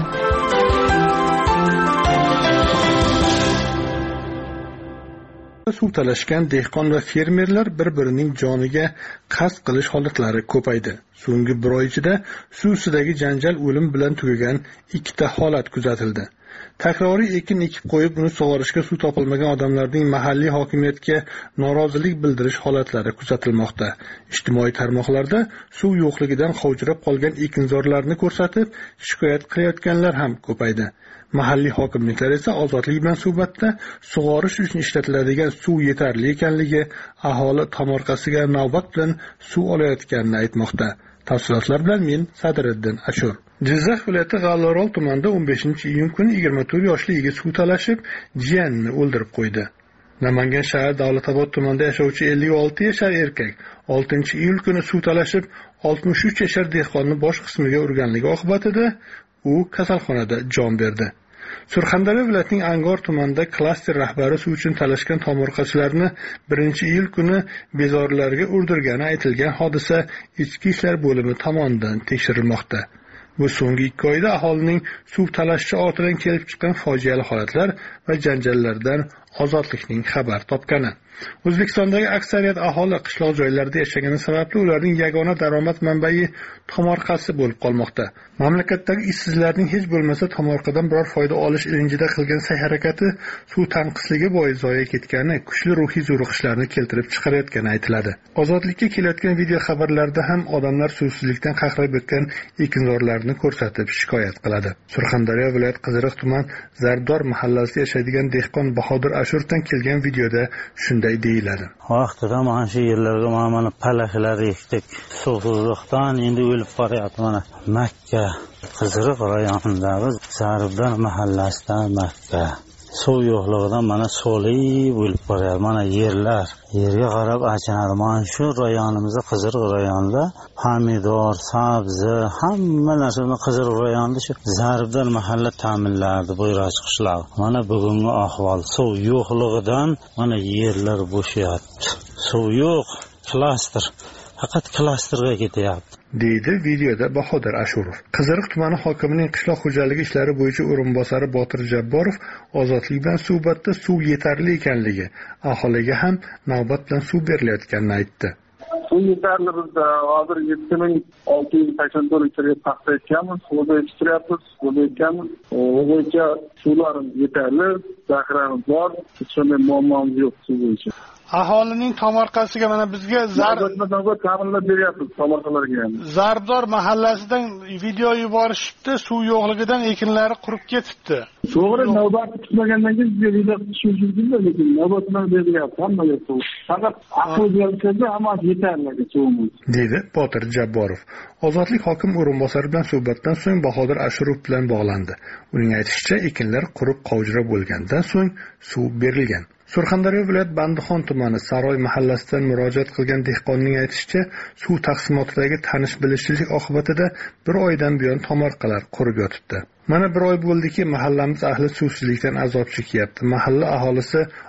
Suv talashgan dehqon va fermerlar bir-birining joniga qasd qilish holatlari ko'paydi. So'nggi bir oy ichida suv ustidagi janjal o'lim bilan tugagan ikkita holat kuzatildi. Takroriy ekin ekib qo'yib, uni sug'orishga suv topilmagan odamlarning mahalliy hokimiyatga norozilik bildirish holatlari kuzatilmoqda. Ijtimoiy tarmoqlarda suv yo'qligidan qovjirab qolgan ekinzorlarni ko'rsatib, shikoyat qilayotganlar ham ko'paydi. Mahalliy hokimliklar esa ozodlik bilan suhbatda sug'orish uchun ishlatiladigan suv yetarli ekanligi, aholi tomorqasiga navbat bilan suv olayotganini aytmoqda. Tafsilotlar bilan men Sadriddin Ashur. Jizzax viloyati G'allaorol tumanida o'n beshinchi iyun kuni yigirma to'rt yoshli yigit suv talashib, jiyanini o'ldirib qo'ydi. Namangan shahar Davlatobod tumanida yashovchi ellik olti yashar erkak oltinchi iyul kuni suv talashib, oltmish uch yashar dehqonni bosh qismiga urganligi oqibatida u kasalxonada jon berdi. Surxondaryo viloyatining Angor tumanida klaster rahbari suv uchun talashgan tomorqachilarni birinchi iyul kuni bezorilarga urdirgani aytilgan hodisa ichki ishlar bo'limi tomonidan tekshirilmoqda. Bu so'nggi ikki oyda aholining suv talashchi ortidan kelib chiqqan fojiali holatlar va janjallardan ozodlikning xabar topgani. O'zbekistondagi aksariyat aholi qishloq joylarda yashagani sababli ularning yagona daromad manbai tomorqasi bo'lib qolmoqda. Mamlakatdagi ishsizlarning hech bo'lmasa tomorqadan biror foyda olish ilinjida qilgan sa'y-harakati suv tanqisligi bois zoya ketgani, kuchli ruhiy zo'riqishlarni keltirib chiqarayotgani aytiladi. Ozodlikka kelayotgan video xabarlarda ham odamlar suvsizlikdan qaqrab o'tgan ekinzorlarni ko'rsatib shikoyat qiladi. Surxondaryo viloyat Qiziriq tuman Zarbdor mahallasida yashaydigan dehqon Bahodir Ashurdan kelgan videoda shunday deyiladi. Vaqtida mana shu yerlarga mana palaklar ekdik. Suvsizlikdan endi o'lib qolyapti mana Makka Qiziriq rayonidagi Zarbdor mahallasida Makka. Suv yo'qligidan mana so'lib o'lib qolyapti. Mana yerlar yerga qarab achinadi. Mana shu rayonimizda Qiziriq rayonida pomidor, sabzi, hamma narsani Qiziriq rayonida shu Zarbdor mahalla ta'minlardi bo'yroq qishloq. Mana bugungi ahvol suv yo'qligidan mana yerlar bo'shyapti. Suv yo'q, klaster. Faqat klasterga ketyapti, deydi videoda Bahodir Ashurov. Qiziriq tumani hokimining qishloq xo'jaligi ishlari bo'yicha o'rinbosari Botir Jabborov ozodlik bilan suhbatda suv yetarli ekanligi, aholiga ham navbat bilan suv berilayotganini aytdi. Suv yetarli bizda hozir yetti ming olti yuz sakson to'rt litrga paxta ekkanmiz, suvda yetishtiryapmiz, suvda ekkanmiz. U bo'yicha suvlarimiz yetarli, zaxiramiz bor, hech qanday muammomiz yo'q suv bo'yicha. Aholining tomorqasiga mana bizga ta'minlab beryapmiz tomorqalarga ham. Zarbdor mahallasidan video yuborishibdi, suv yo'qligidan ekinlari qurib ketibdi. To'g'ri, navbat kutmagandan keyin bizga video tushish mumkin-da, lekin navbat bilan berilyapti hammaga suv. Faqat aql bilan hammasi yetarli suvimiz, deydi Botir Jabborov. Ozodlik hokim o'rinbosari bilan suhbatdan so'ng Bahodir Ashurov bilan bog'landi. Uning aytishicha, ekinlar qurib qovjirab bo'lgandan so'ng suv berilgan. Surxondaryo viloyat Bandixon tumani Saroy mahallasidan murojaat qilgan dehqonning aytishicha, suv taqsimotidagi tanish-bilishlik oqibatida bir oydan buyon tomorqalar qurib yotibdi. Mana bir oy bo'ldiki, mahallamiz ahli suvsizlikdan azob chekyapti. Mahalla aholisi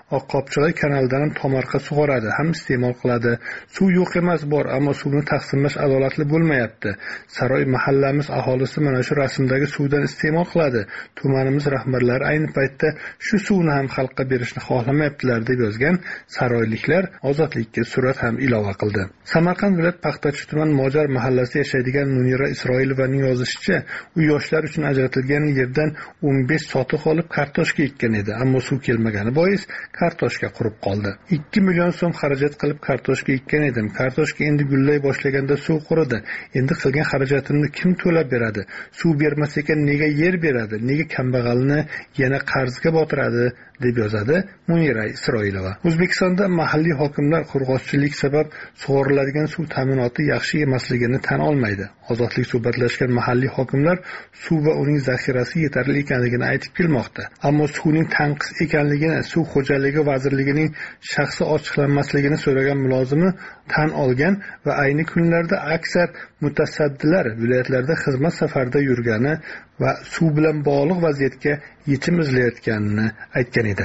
Oqqopchilar kanaldan ham tomorqa sug'oradi, ham iste'mol qiladi. Suv yo'q emas bor, ammo suvni taqsimlash adolatli bo'lmayapti. Saroy mahallamiz aholisi mana shu rasmdagi suvdan iste'mol qiladi. Tumanimiz rahbarlari ayni paytda shu suvni ham xalqqa berishni xohlamayaptilar deb yozgan saroyliklar Ozodlikka surat ham ilova qildi. Samarqand viloyat Paxtachi tuman Mojar mahallasida yashaydigan Munira Isroilovaning yozishicha, u yoshlar uchun ajratilgan yerdan o'n besh sotiq olib kartoshka ekkan edi, ammo suv kelmagani bois kartoshka qurib qoldi. ikki million so'm xarajat qilib kartoshka ekkan edim. Kartoshka endi gullay boshlaganda suv quridi. Endi qilgan xarajatimni kim to'lab beradi? Suv bermas ekan nega yer beradi? Nega kambag'alni yana qarzga botiradi? deb yozadi Munira Isroilova. O'zbekistonda mahalliy hokimlar qo'rg'oschilik sabab sug'oriladigan suv ta'minoti yaxshi emasligini tan olmaydi. Ozodlik suhbatlashgan mahalliy hokimlar suv va uning zaxirasi yetarli ekanligini aytib kelmoqda. Ammo suvning tanqis ekanligini Suv xo'jaligi vazirligining shaxsi ochiqlanmasligini so'ragan mulozimi tan olgan va ayni kunlarda aksar mutasaddilar viloyatlarda xizmat safarida yurgani va suv bilan bog'liq vaziyatga yechim izlayotganini aytgan edi.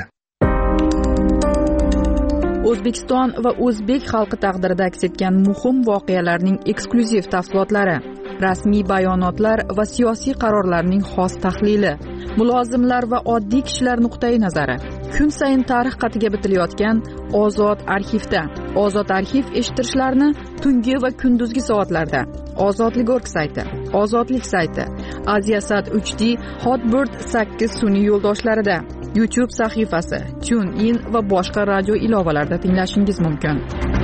O'zbekiston va o'zbek xalqi taqdirida aks etgan muhim voqealarning eksklyuziv tafsilotlari, rasmiy bayonotlar va siyosiy qarorlarning xos tahlili, mulozimlar va oddiy kishilar nuqtai nazari. Kun sayin tarix qatiga bitilayotgan Ozod arxivda. Ozod arxiv eshittirishlarni tungi va kunduzgi soatlarda Ozodlik.org sayti, Ozodlik sayti, Aziasat uch D, Hotbird sakkiz sun'iy yo'ldoshlarida, YouTube sahifasi, TuneIn va boshqa radio ilovalarida tinglashingiz mumkin.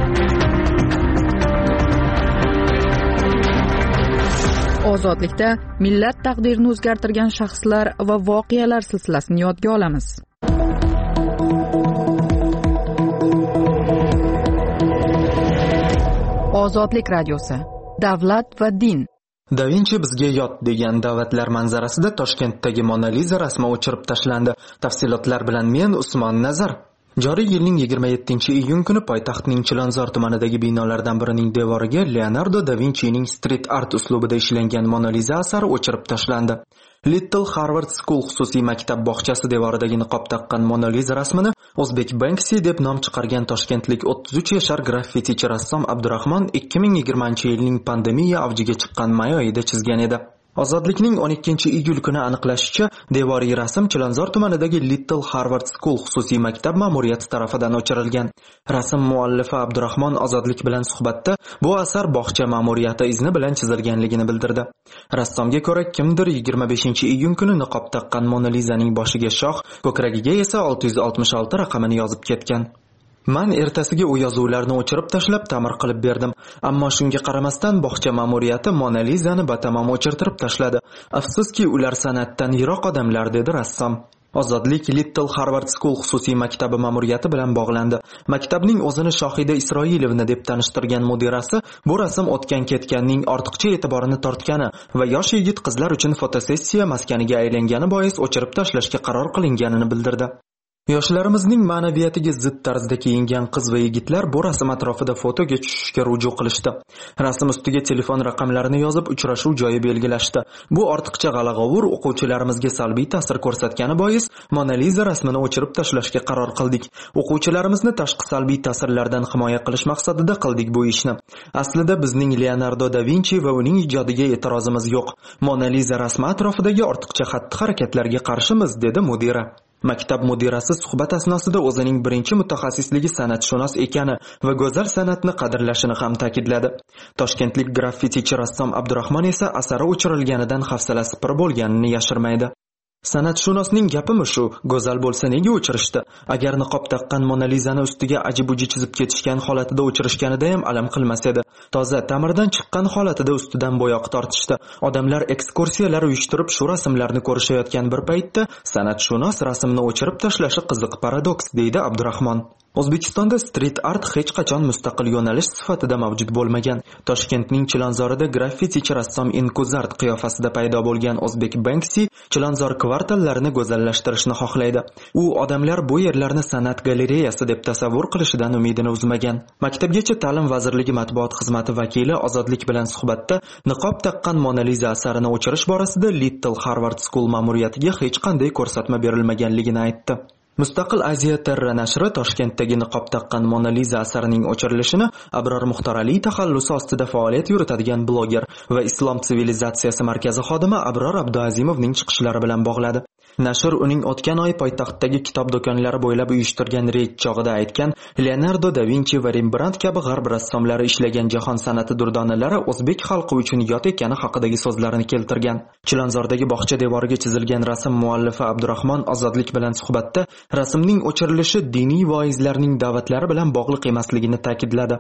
Ozodlikda millat taqdirini o'zgartirgan shaxslar va voqealar silsilasini yodga olamiz. Ozodlik radiosi. Davlat va din. Da Vinci bizga yot degan da'vatlar manzarasida Toshkentdagi Mona Lisa rasmi o'chirib tashlandi. Tafsilotlar bilan men Usmon Nazar. Joriy yilning yigirma yettinchi iyun kuni poytaxtning Chilonzor tumanidagi binolardan birining devoriga Leonardo da Vincining street art uslubida ishlangan Mona Lisa asari o'chirib tashlandi. Little Harvard School xususiy maktab bog'chasi devoridagi niqob taqqan Mona Lisa rasmini O'zbek Banksy deb nom chiqargan toshkentlik o'ttiz uch yashar graffitichi rassom Abdurahmon ikki ming yigirmanchi yilning pandemiya avjiga chiqqan may oyida chizgan edi. Ozodlikning o'n ikkinchi iyul kuni aniqlashicha, devoriy rasm Chilonzor tumanidagi Little Harvard School xususiy maktab ma'muriyati tarafidan o'chirilgan. Rasm muallifi Abdurahmon Ozodlik bilan suhbatda bu asar bog'cha ma'muriyati izni bilan chizilganligini bildirdi. Rassomga ko'ra, kimdir yigirma beshinchi iyun kuni niqob taqqan Mona Lisaning boshiga shoh, ko'kragiga esa olti yuz oltmish olti raqamini yozib ketgan. Man ertasiga u yozuvlarni o'chirib tashlab ta'mir qilib berdim, ammo shunga qaramasdan bog'cha ma'muriyati Mona Lisani batamom o'chirtirib tashladi. Afsuski, ular san'atdan yiroq odamlar, dedi rassom. Ozodlik Little Harvard School xususiy maktabi ma'muriyati bilan bog'landi. Maktabning o'zini Shohida Isroilovna deb tanishtirgan mudirasi bu rasm o'tgan-ketganning ortiqcha e'tiborini tortgani va yosh yigit qizlar uchun fotosessiya maskaniga aylangani bois o'chirib tashlashga qaror qilinganini bildirdi. Yoshlarimizning ma'naviyatiga zid tarzda kiyingan qiz va yigitlar bu rasm atrofida fotoga tushishga ruju qilishdi. Rasm ustiga telefon raqamlarini yozib, uchrashuv joyi belgilashdi. Bu ortiqcha g'ala-g'ovur o'quvchilarimizga salbiy ta'sir ko'rsatgani bois Mona Lisa rasmini o'chirib tashlashga qaror qildik. O'quvchilarimizni tashqi salbiy ta'sirlardan himoya qilish maqsadida qildik bu ishni. Aslida bizning Leonardo da Vinci va uning ijodiga e'tirozimiz yo'q. Mona Lisa rasmi atrofidagi ortiqcha xatti-harakatlarga qarshimiz, dedi mudira. Maktab mudirasi suhbat asnosida o'zining birinchi mutaxassisligi san'atshunos ekani va go'zal san'atni qadrlashini ham ta'kidladi. Toshkentlik graffitichi rassom Abdurahmon esa asari o'chirilganidan hafsalasi pir bo'lganini yashirmaydi. San'atshunosning gapimi shu, go'zal bo'lsa nega o'chirishdi? Agar niqob taqqan Mona Lisani ustiga aji-buji chizib ketishgan holatida o'chirishganida ham alam qilmas edi. Toza ta'mirdan chiqqan holatida ustidan bo'yoq tortishdi. Odamlar ekskursiyalar uyushtirib shu rasmlarni ko'rishayotgan bir paytda san'atshunos rasmni o'chirib tashlashi qiziq paradoks, deydi Abdurahmon. O'zbekistonda street art hech qachon mustaqil yo'nalish sifatida mavjud bo'lmagan. Toshkentning Chilonzorida graffitichi rassom Inkuzart qiyofasida paydo bo'lgan O'zbek Banksy Chilonzor kvartallarini go'zallashtirishni xohlaydi. U odamlar bu yerlarni san'at galereyasi deb tasavvur qilishidan umidini uzmagan. Maktabgacha ta'lim vazirligi matbuot xizmati vakili Ozodlik bilan suhbatda niqob taqqan Mona Lisa asarini o'chirish borasida Little Harvard School ma'muriyatiga hech qanday ko'rsatma berilmaganligini aytdi. Mustaqil Aziya T R nashri Toshkentdagi niqob taqqan Mona Lisa asarining o'chirilishini Abror Muxtoraliy taxallusi ostida faoliyat yuritadigan bloger va Islom sivilizatsiyasi markazi xodimi Abror Abduazimovning chiqishlari bilan bog'ladi. Nashr uning o'tgan oy poytaxtdagi kitob do'konlari bo'ylab uyushtirgan reyd chog'ida aytgan Leonardo da Vinci va Rembrandt kabi g'arb rassomlari ishlagan jahon san'ati durdonalari o'zbek xalqi uchun yot ekani haqidagi so'zlarini keltirgan. Chilonzordagi bog'cha devoriga chizilgan rasm muallifi Abdurahmon Ozodlik bilan suhbatda rasmning o'chirilishi diniy voizlarning da'vatlari bilan bog'liq emasligini ta'kidladi.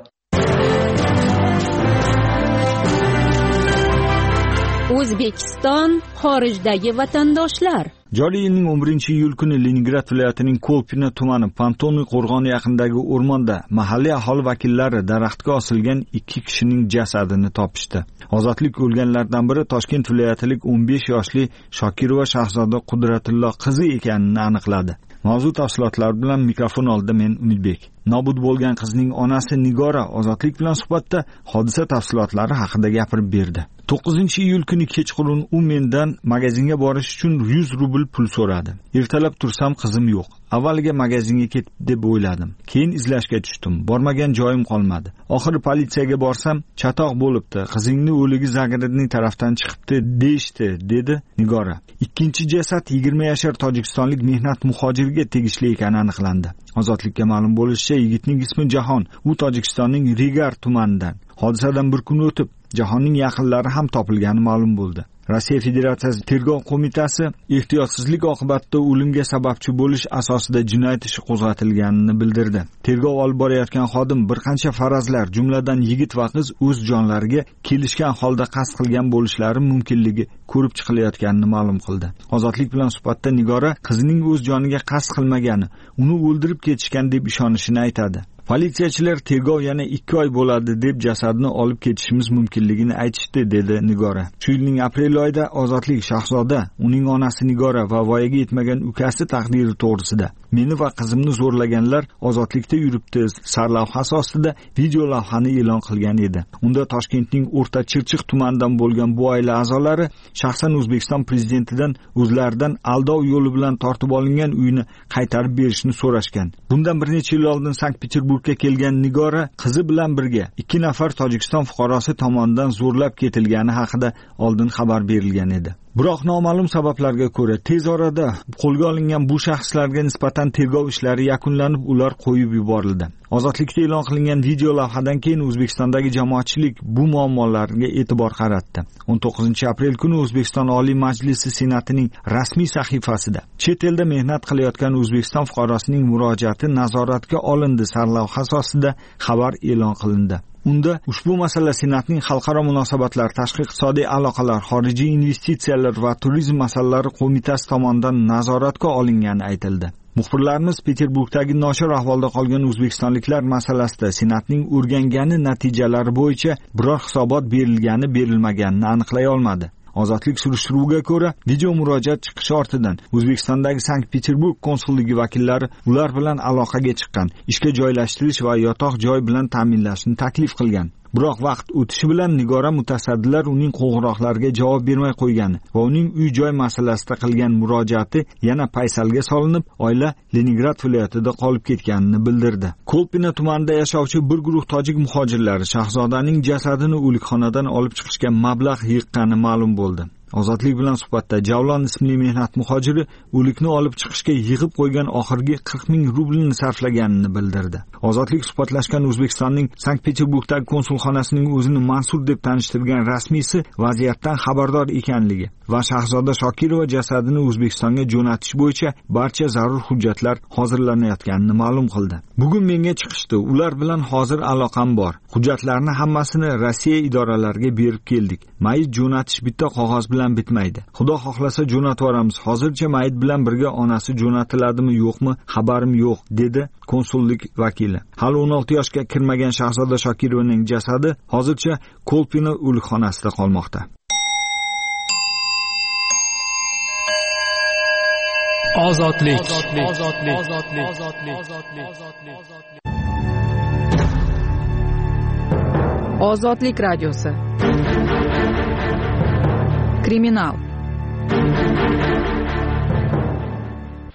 O'zbekiston xorijdagi vatandoshlar. Joriy yilning o'n birinchi iyul kuni Leningrad viloyatining Kolpina tumani Pantoniy qo'rg'oni yaqinidagi o'rmonda mahalliy aholi vakillari daraxtga osilgan ikki kishining jasadini topishdi. Ozodlik o'lganlardan biri Toshkent viloyatilik o'n besh yoshli Shokirova Shahzoda Qudratullo qizi ekanini aniqladi. Mavzu tafsilotlari bilan mikrofon oldida men Umidbek. Nobud bo'lgan qizning onasi Nigora Ozodlik bilan suhbatda hodisa tafsilotlari haqida gapirib berdi. to'qqizinchi iyul kuni kechqurun u mendan magazinga borish uchun yuz rubl pul so'radi. Ertalab tursam qizim yo'q. Avvaliga magazinga ketib deb o'yladim. Keyin izlashga tushdim. Bormagan joyim qolmadi. Oxiri politsiyaga borsam, chatoq bo'libdi. Qizingni o'ligi Zagrabning tarafdan chiqibdi deyishdi, dedi Nigora. Ikkinchi jasad yigirma yashar tojikistonlik mehnat muhojiriga tegishli ekani aniqlandi. Ozodlikka ma'lum bo'lishicha, yigitning ismi Jahon. U Tojikistonning Rigar tumanidan. Hodisadan bir kun o'tib, Jahonning yaqinlari ham topilgani ma'lum bo'ldi. Rossiya Federatsiyasi Tergov qo'mitasi ehtiyotsizlik oqibatida o'limga sababchi bo'lish asosida jinoyat ishi qo'zg'atilganini bildirdi. Tergov olib borayotgan xodim bir qancha farazlar, jumladan yigit va qiz o'z jonlariga kelishgan holda qasd qilgan bo'lishlari mumkinligi ko'rib chiqilayotganini ma'lum qildi. Ozodlik bilan suhbatda Nigora qizining o'z joniga qasd qilmagani, uni o'ldirib ketishgan deb ishonishini aytadi. Politsiyachilar tergov yana ikki oy bo'ladi deb jasadni olib ketishimiz mumkinligini aytishdi, dedi Nigora. Shu yilning aprel oyida Ozodlik Shahzoda, uning onasi Nigora va voyaga yetmagan ukasi taqdiri to'g'risida meni va qizimni zo'rlaganlar ozodlikda yuribdi sarlavhasi ostida video lavhani e'lon qilgan edi. Unda Toshkentning O'rta Chirchiq tumanidan bo'lgan bu oila a'zolari shaxsan O'zbekiston prezidentidan o'zlaridan aldov yo'li bilan tortib olingan uyni qaytarib berishni so'rashgan. Bundan bir necha yil oldin Sankt-Peterburgga kelgan Nigora qizi bilan birga ikki nafar Tojikiston fuqarosi tomonidan zo'rlab ketilgani haqida oldin xabar berilgan edi. Biroq noma'lum sabablarga ko'ra tez orada qo'lga olingan bu shaxslarga nisbatan tergov ishlari yakunlanib, ular qo'yib yuborildi. Ozodlikda e'lon qilingan video lavhadan keyin O'zbekistondagi jamoatchilik bu muammolarga e'tibor qaratdi. o'n to'qqizinchi aprel kuni O'zbekiston Oliy Majlisi Senatining rasmiy sahifasida chet elda mehnat qilayotgan O'zbekiston fuqarosining murojaati nazoratga olindi sarlavhasi ostida xabar e'lon qilindi. Unda ushbu masala Senatning xalqaro munosabatlar, tashqi iqtisodiy aloqalar, xorijiy investitsiyalar va turizm masalalari qo'mitasi tomonidan nazoratga olingani aytildi. Muxbirlarimiz Peterburgdagi noshir ahvolda qolgan o'zbekistonliklar masalasida Senatning o'rgangani natijalari bo'yicha biror hisobot berilgani berilmaganini aniqlay olmadi. Ozodlik surishtiruviga ko'ra, video murojaat chiqishi ortidan O'zbekistondagi Sankt-Peterburg konsulligi vakillari ular bilan aloqaga chiqqan, ishga joylashtirish va yotoq joy bilan ta'minlashni taklif qilgan. Biroq vaqt o'tishi bilan Nigora mutasaddilar uning qo'ng'iroqlariga javob bermay qo'ygani va uning uy-joy masalasida qilgan murojaati yana paysalga solinib, oila Leningrad viloyatida qolib ketganini bildirdi. Kolpina tumanida yashovchi bir guruh tojik muhojirlari Shahzodaning jasadini o'likxonadan olib chiqishga mablag' yiqqani ma'lum bo'ldi. Ozodlik bilan suhbatda Javlon ismli mehnat muhojiri o'likni olib chiqishga yig'ib qo'ygan oxirgi qirq ming rublni sarflaganini bildirdi. Ozodlik suhbatlashgan O'zbekistonning Sankt-Peterburgdagi konsulxonasining o'zini Mansur deb tanishtirgan rasmiysi vaziyatdan xabardor ekanligi va Shahzoda Shokirova jasadini O'zbekistonga jo'natish bo'yicha barcha zarur hujjatlar hozirlanayotganini ma'lum qildi. Bugun menga chiqishdi, ular bilan hozir aloqam bor. Hujjatlarni hammasini Rossiya idoralariga berib keldik. Mayit jo'natish bitta qog'oz bilan bitmaydi. Xudo xohlasa jo'natib yuboramiz. Hozircha mayit bilan birga onasi jo'natiladimi yo'qmi xabarim yo'q, dedi konsullik vakili. Hali o'n olti yoshga kirmagan Shahzoda Shokirovaning jasadi hozircha Kolpina o'likxonasida qolmoqda. Ozodlik. Ozodlik radiosi. Kriminal.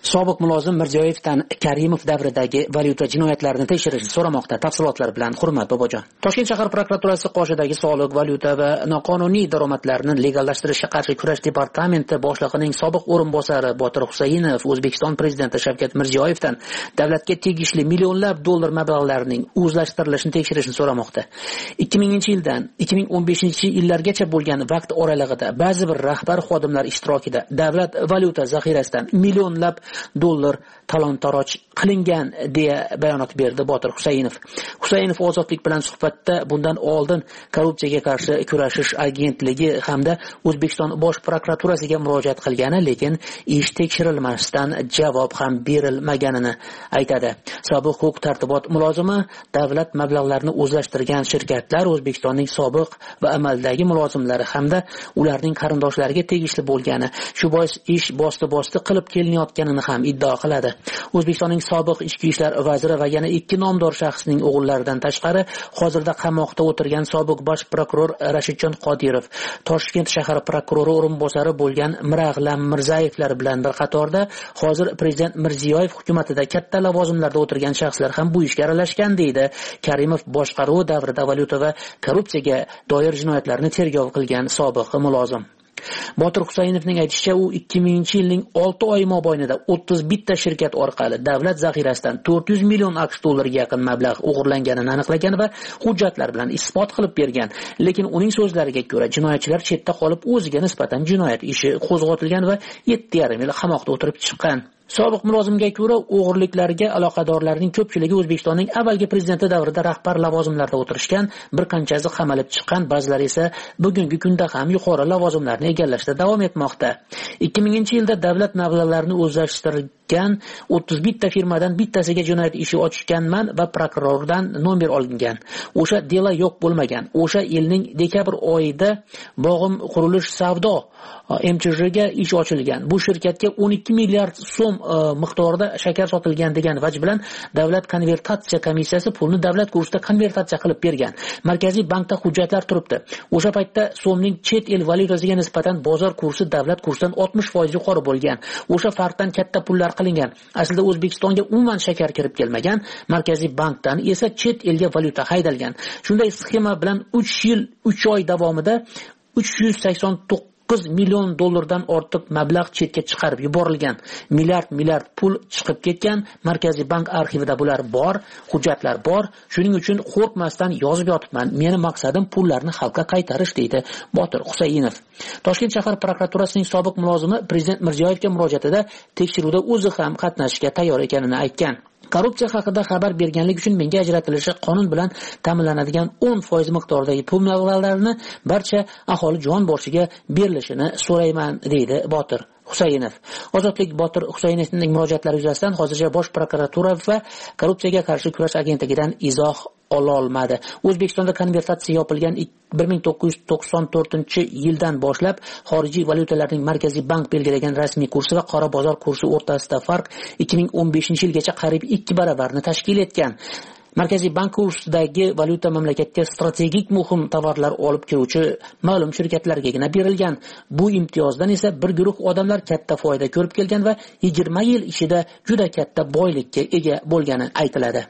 Sobiq mulozim Mirziyoyevdan Karimov davridagi valyuta jinoyatlarini tekshirishni so'ramoqda. Tafsilotlar bilan Hurmat Bobojon. Toshkent shahar prokuraturasi qoshidagi soliq, valyuta va noqonuniy daromadlarni legallashtirishga qarshi kurash departamenti boshlig'ining sobiq o'rinbosari Botir Husaynov O'zbekiston prezidenti Shavkat Mirziyoyevdan davlatga tegishli millionlab dollar mablag'larning o'zlashtirilishini tekshirishni so'ramoqda. ikki minginchi yildan ikki ming o'n beshinchi yillargacha bo'lgan vaqt oralig'ida ba'zi bir rahbar xodimlar ishtirokida davlat valyuta zaxirasidan millionlab dollar talon-taroj qilingan deya bayonot berdi Botir Husaynov. Husaynov Ozodlik bilan suhbatda bundan oldin korrupsiyaga qarshi kurashish agentligi hamda O'zbekiston bosh prokuraturasiga murojaat qilgani, lekin ish tekshirilmasdan javob ham berilmaganini aytadi. Sobiq huquq-tartibot mulozimi davlat mablag'larini o'zlashtirgan shirkatlar O'zbekistonning sobiq va amaldagi mulozimlari hamda ularning qarindoshlariga tegishli bo'lgani, shu bois ish bosti-bosti qilib kelinayotganini ham iddao qiladi. O'zbekistonning sobiq ichki ishlar vaziri va yana ikki nomdor shaxsning o'g'illaridan tashqari hozirda qamoqda o'tirgan sobiq bosh prokuror Rashidjon Qodirov, Toshkent shahar prokurori o'rinbosari bo'lgan Mirag'lam Mirzayevlar bilan bir qatorda hozir prezident Mirziyoyev hukumatida katta lavozimlarda o'tirgan shaxslar ham bu ishga aralashgan deydi Karimov boshqaruvi davrida valyuta va korrupsiyaga doir jinoyatlarni tergov qilgan sobiq mulozim. Botir Husaynovning aytishicha, u ikki minginchi yilning olti oy mobaynida o'ttiz bitta shirkat orqali davlat zaxirasidan to'rt yuz million aqsh dollariga yaqin mablag' o'g'irlanganini aniqlagan va hujjatlar bilan isbot qilib bergan. Lekin uning so'zlariga ko'ra, jinoyatchilar chetda qolib o'ziga nisbatan jinoyat ishi qo'zg'atilgan va yetti yarim yil qamoqda o'tirib chiqqan. Sobiq mulozimga ko'ra, o'g'irliklarga aloqadorlarning ko'pchiligi O'zbekistonning avvalgi prezidenti davrida rahbar lavozimlarda o'tirishgan, bir qanchasi qamalib chiqqan, ba'zilari esa bugungi kunda ham yuqori lavozimlarni egallashda davom etmoqda. ikki minginchi yilda davlat mablag'larini o'zlashtirgan o'ttiz bitta firmadan bittasiga jinoyat ishi ochganman va prokurordan nomer olingan. O'sha delo yo'q bo'lmagan. O'sha yilning dekabr oyida Bog'im qurilish savdo M Ch Jga ish ochilgan. Bu shirkatga o'n ikki milliard so'm miqdorida shakar sotilgan degan vaj bilan davlat konvertatsiya komissiyasi pulni davlat kursida konvertatsiya qilib bergan. Markaziy bankda hujjatlar turibdi. O'sha paytda so'mning chet el valyutasiga nisbatan bozor kursi davlat kursidan oltmish foiz yuqori bo'lgan. O'sha farqdan katta pullar qilingan. Aslida O'zbekistonga umuman shakar kirib kelmagan, Markaziy bankdan esa chet elga valyuta haydalgan. Shunday sxema bilan uch yil uch oy davomida uch yuz sakson to'qqiz million dollardan ortiq mablag' chetga chiqarib yuborilgan. Milliard milliard pul chiqib ketgan. Markaziy bank arxivida bular bor, hujjatlar bor. Shuning uchun qo'rqmasdan yozib yotibman. Meni maqsadim pullarni xalqqa qaytarish, deydi Botir Husaynov. Toshkent shahar prokuraturasining sobiq mulozimi prezident Mirziyoyevga murojaatida tekshiruvda o'zi ham qatnashishga tayyor ekanini aytgan. Korrupsiya haqida xabar berganlik uchun menga ajratilishi qonun bilan ta'minlanadigan o'n foiz miqdordagi pul mablag'larini barcha aholi jon boshiga berilishini so'rayman, deydi Botir Husaynov. Ozodlik Botir Husaynovning murojaatlari yuzasidan hozircha bosh prokuratura va korrupsiyaga qarshi kurash agentligidan izoh ololmadi. O'zbekistonda konvertatsiya yopilgan bir ming to'qqiz yuz to'qson to'rtinchi yildan boshlab xorijiy valyutalarning Markaziy bank belgilagan rasmiy kursi va qora bozor kursi o'rtasida farq ikki ming o'n beshinchi yilgacha qariyb ikki baravarni tashkil etgan. Markaziy bank kursidagi valyuta mamlakatga strategik muhim tovarlar olib kiruvchi ma'lum shirkatlargagina berilgan. Bu imtiyozdan esa bir guruh odamlar katta foyda ko'rib kelgan va yigirma yil ichida juda katta boylikka ega bo'lgani aytiladi.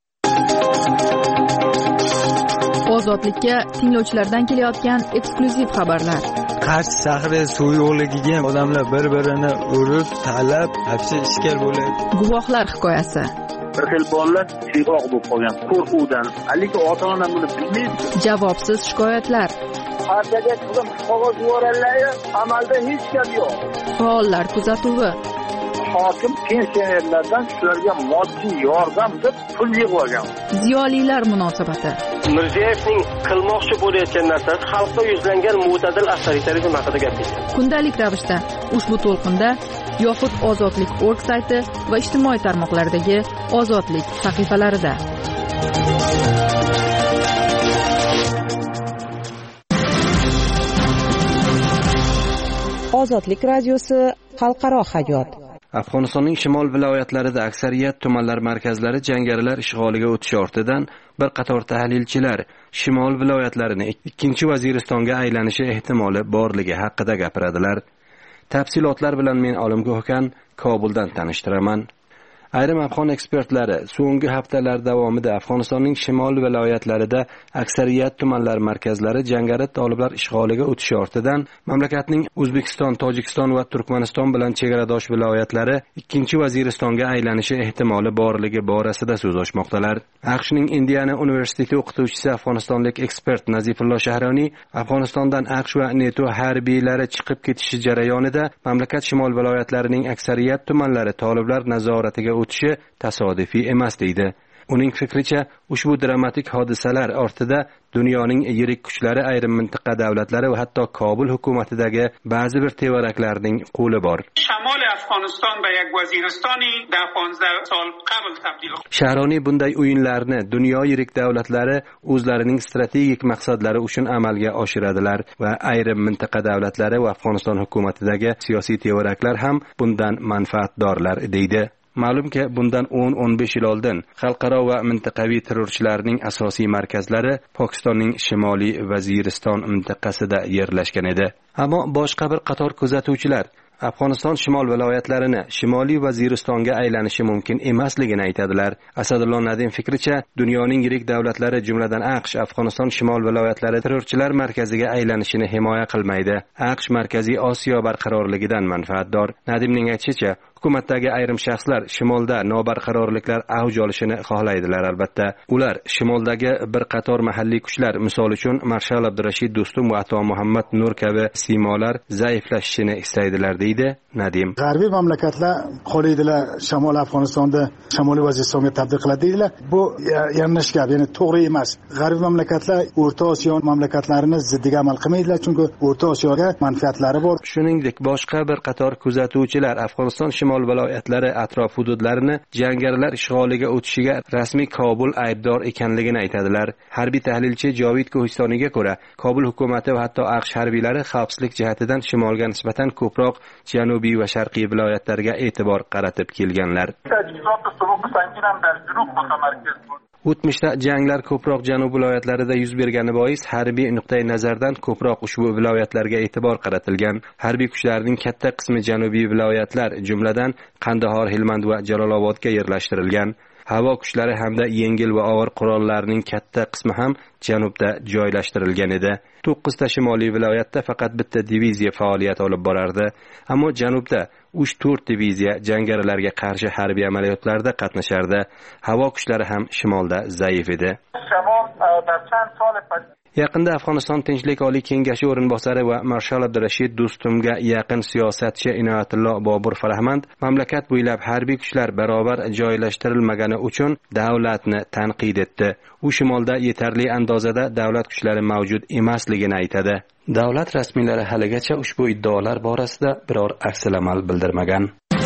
Ozodlikka tinglovchilardan kelayotgan eksklyuziv xabarlar. Qarshi shahri suv yo'qligiga odamlar bir-birini urib, talab, hapsi ishkal bo'ladi. Guvohlar hikoyasi. Bir xil bolalar siyroq bo'lib qolgan qo'rquvdan. Lekin ota-ona buni bilmaydi. Javobsiz shikoyatlar. Partiyaga qizim qog'oz yuborganlar, amalda hech gap yo'q. Faollar kuzatuvi. Hokim pensionerlardan shularga moddiy yordam deb pul yig'ib olgan. Ziyolilar munosabati. Mirziyoyevning qilmoqchi bo'layotgan narsasi xalqqa yuzlangan mo'tadil avtoritarizm haqida gapirdi. Kundalik ravishda ushbu to'lqinda yoxud ozodlik точка org sayti va ijtimoiy tarmoqlardagi Ozodlik sahifalarida. Ozodlik radiosi xalqaro hayot. Afg'onistonning shimol viloyatlarida aksariyat tumanlar markazlari jangarilar ishg'oliga o'tishi ortidan bir qator tahlilchilar shimol viloyatlarini ikkinchi Vaziristonga aylanishi ehtimoli borligi haqida gapiradilar. Tafsilotlar bilan men Olimgoh Okan Kobuldan tanishtiraman. Ayrim afg'on ekspertlari so'nggi haftalar davomida Afg'onistonning shimol viloyatlarida aksariyat tumanlar markazlari jangari toliblar ishg'oliga o'tishi ortidan mamlakatning O'zbekiston, Tojikiston va Turkmaniston bilan chegaradosh viloyatlari ikkinchi Vaziristonga aylanishi ehtimoli borligi borasida so'z ochmoqdalar. AQShning Indiana universiteti o'qituvchisi afg'onistonlik ekspert Nazifullo Shahroniy Afg'onistondan AQSh va NATO harbiylari chiqib ketishi jarayonida mamlakat shimol viloyatlarining aksariyat tumanlari toliblar nazoratiga o'tishi tasodifiy emas deydi. Uning fikricha, ushbu dramatik hodisalar ortida dunyoning yirik kuchlari, ayrim mintaqa davlatlari va hatto Kobul hukumatidagi ba'zi bir tevaraklarning qo'li bor. Shamol Afg'oniston va یک وزیرستانی در پانزده سال قبل تبدیل شد. Shahroniy bunday o'yinlarni dunyo yirik davlatlari o'zlarining strategik maqsadlari uchun amalga oshiradilar va ayrim mintaqa davlatlari va Afg'oniston hukumatidagi siyosiy tevaraklar ham bundan manfaatdorlar deydi. Ma'lumki, bundan o'n o'n besh yil oldin xalqaro va mintaqaviy terrorchilarning asosiy markazlari Pokistonning shimoliy Vaziriston mintaqasida yerlashgan edi. Ammo boshqa bir qator kuzatuvchilar Afg'oniston shimol viloyatlarini shimoliy Vaziristonga aylanishi mumkin emasligini aytadilar. Asadullo Nadim fikricha, dunyoning yirik davlatlari, jumladan AQSh, Afg'oniston shimol viloyatlari terrorchilar markaziga aylanishini himoya qilmaydi. AQSh Markaziy Osiyo barqarorligidan manfaatdor. Nadimning aytishicha, hukumatdagi ayrim shaxslar shimolda nobarqarorliklar avj olishini xohlaydilar albatta. Ular shimoldagi bir qator mahalliy kuchlar, misol uchun Marshal Abdurashid Do'stum va Ato Muhammad Nur kabi siymolar zaiflashishini istaydilar deydi Nadim. G'arbiy mamlakatlar qo'laydilar Shimol Afg'onistonda Shimoliy Vaziristonga tabdil qiladi deydilar. Bu yanglish gap, ya'ni to'g'ri emas. G'arbiy mamlakatlar O'rta Osiyo mamlakatlarini ziddiga amal qilmaydilar, chunki O'rta Osiyoga manfaatlari bor. Shuningdek, boshqa bir qator kuzatuvchilar Afg'oniston shimol viloyatlari atrof hududlarini jangarilar ishg'oliga o'tishiga rasmiy Kobul aybdor ekanligini aytadilar. Harbiy tahlilchi Jovid Ko'histoniyga ko'ra, Kobul hukumati va hatto AQSh harbiylari xavfsizlik jihatidan shimolga nisbatan ko'proq janubiy va sharqiy viloyatlarga e'tibor qaratib kelganlar. O'tmishda janglar ko'proq janub viloyatlarida yuz bergani bois harbiy nuqtai nazardan ko'proq ushbu viloyatlarga e'tibor qaratilgan. Harbiy kuchlarning katta qismi janubiy viloyatlar, jumladan Qandahor, Helmand va Jalolobodga yerlashtirilgan. Havo kuchlari hamda yengil va og'ir qurollarning katta qismi ham janubda joylashtirilgan edi. to'qqizta shimoliy viloyatda faqat bitta diviziya faoliyat olib borardi, ammo janubda uch to'rt diviziya jangarilarga qarshi harbiy amaliyotlarda qatnashardi. Havo kuchlari ham shimolda zaif edi. Yaqinda Afg'oniston Tinchlik Oliy Kengashi o'rinbosari va Marshal Abdurashid Do'stumga yaqin siyosatchi Inoyatullo Bobur Farahmand mamlakat bo'ylab harbiy kuchlar barobar joylashtirilmagani uchun davlatni tanqid etdi. U shimolda yetarli andozada davlat kuchlari mavjud emasligini aytadi. Davlat rasmiylari haligacha ushbu iddaolar borasida biror aksilamal bildirmagan.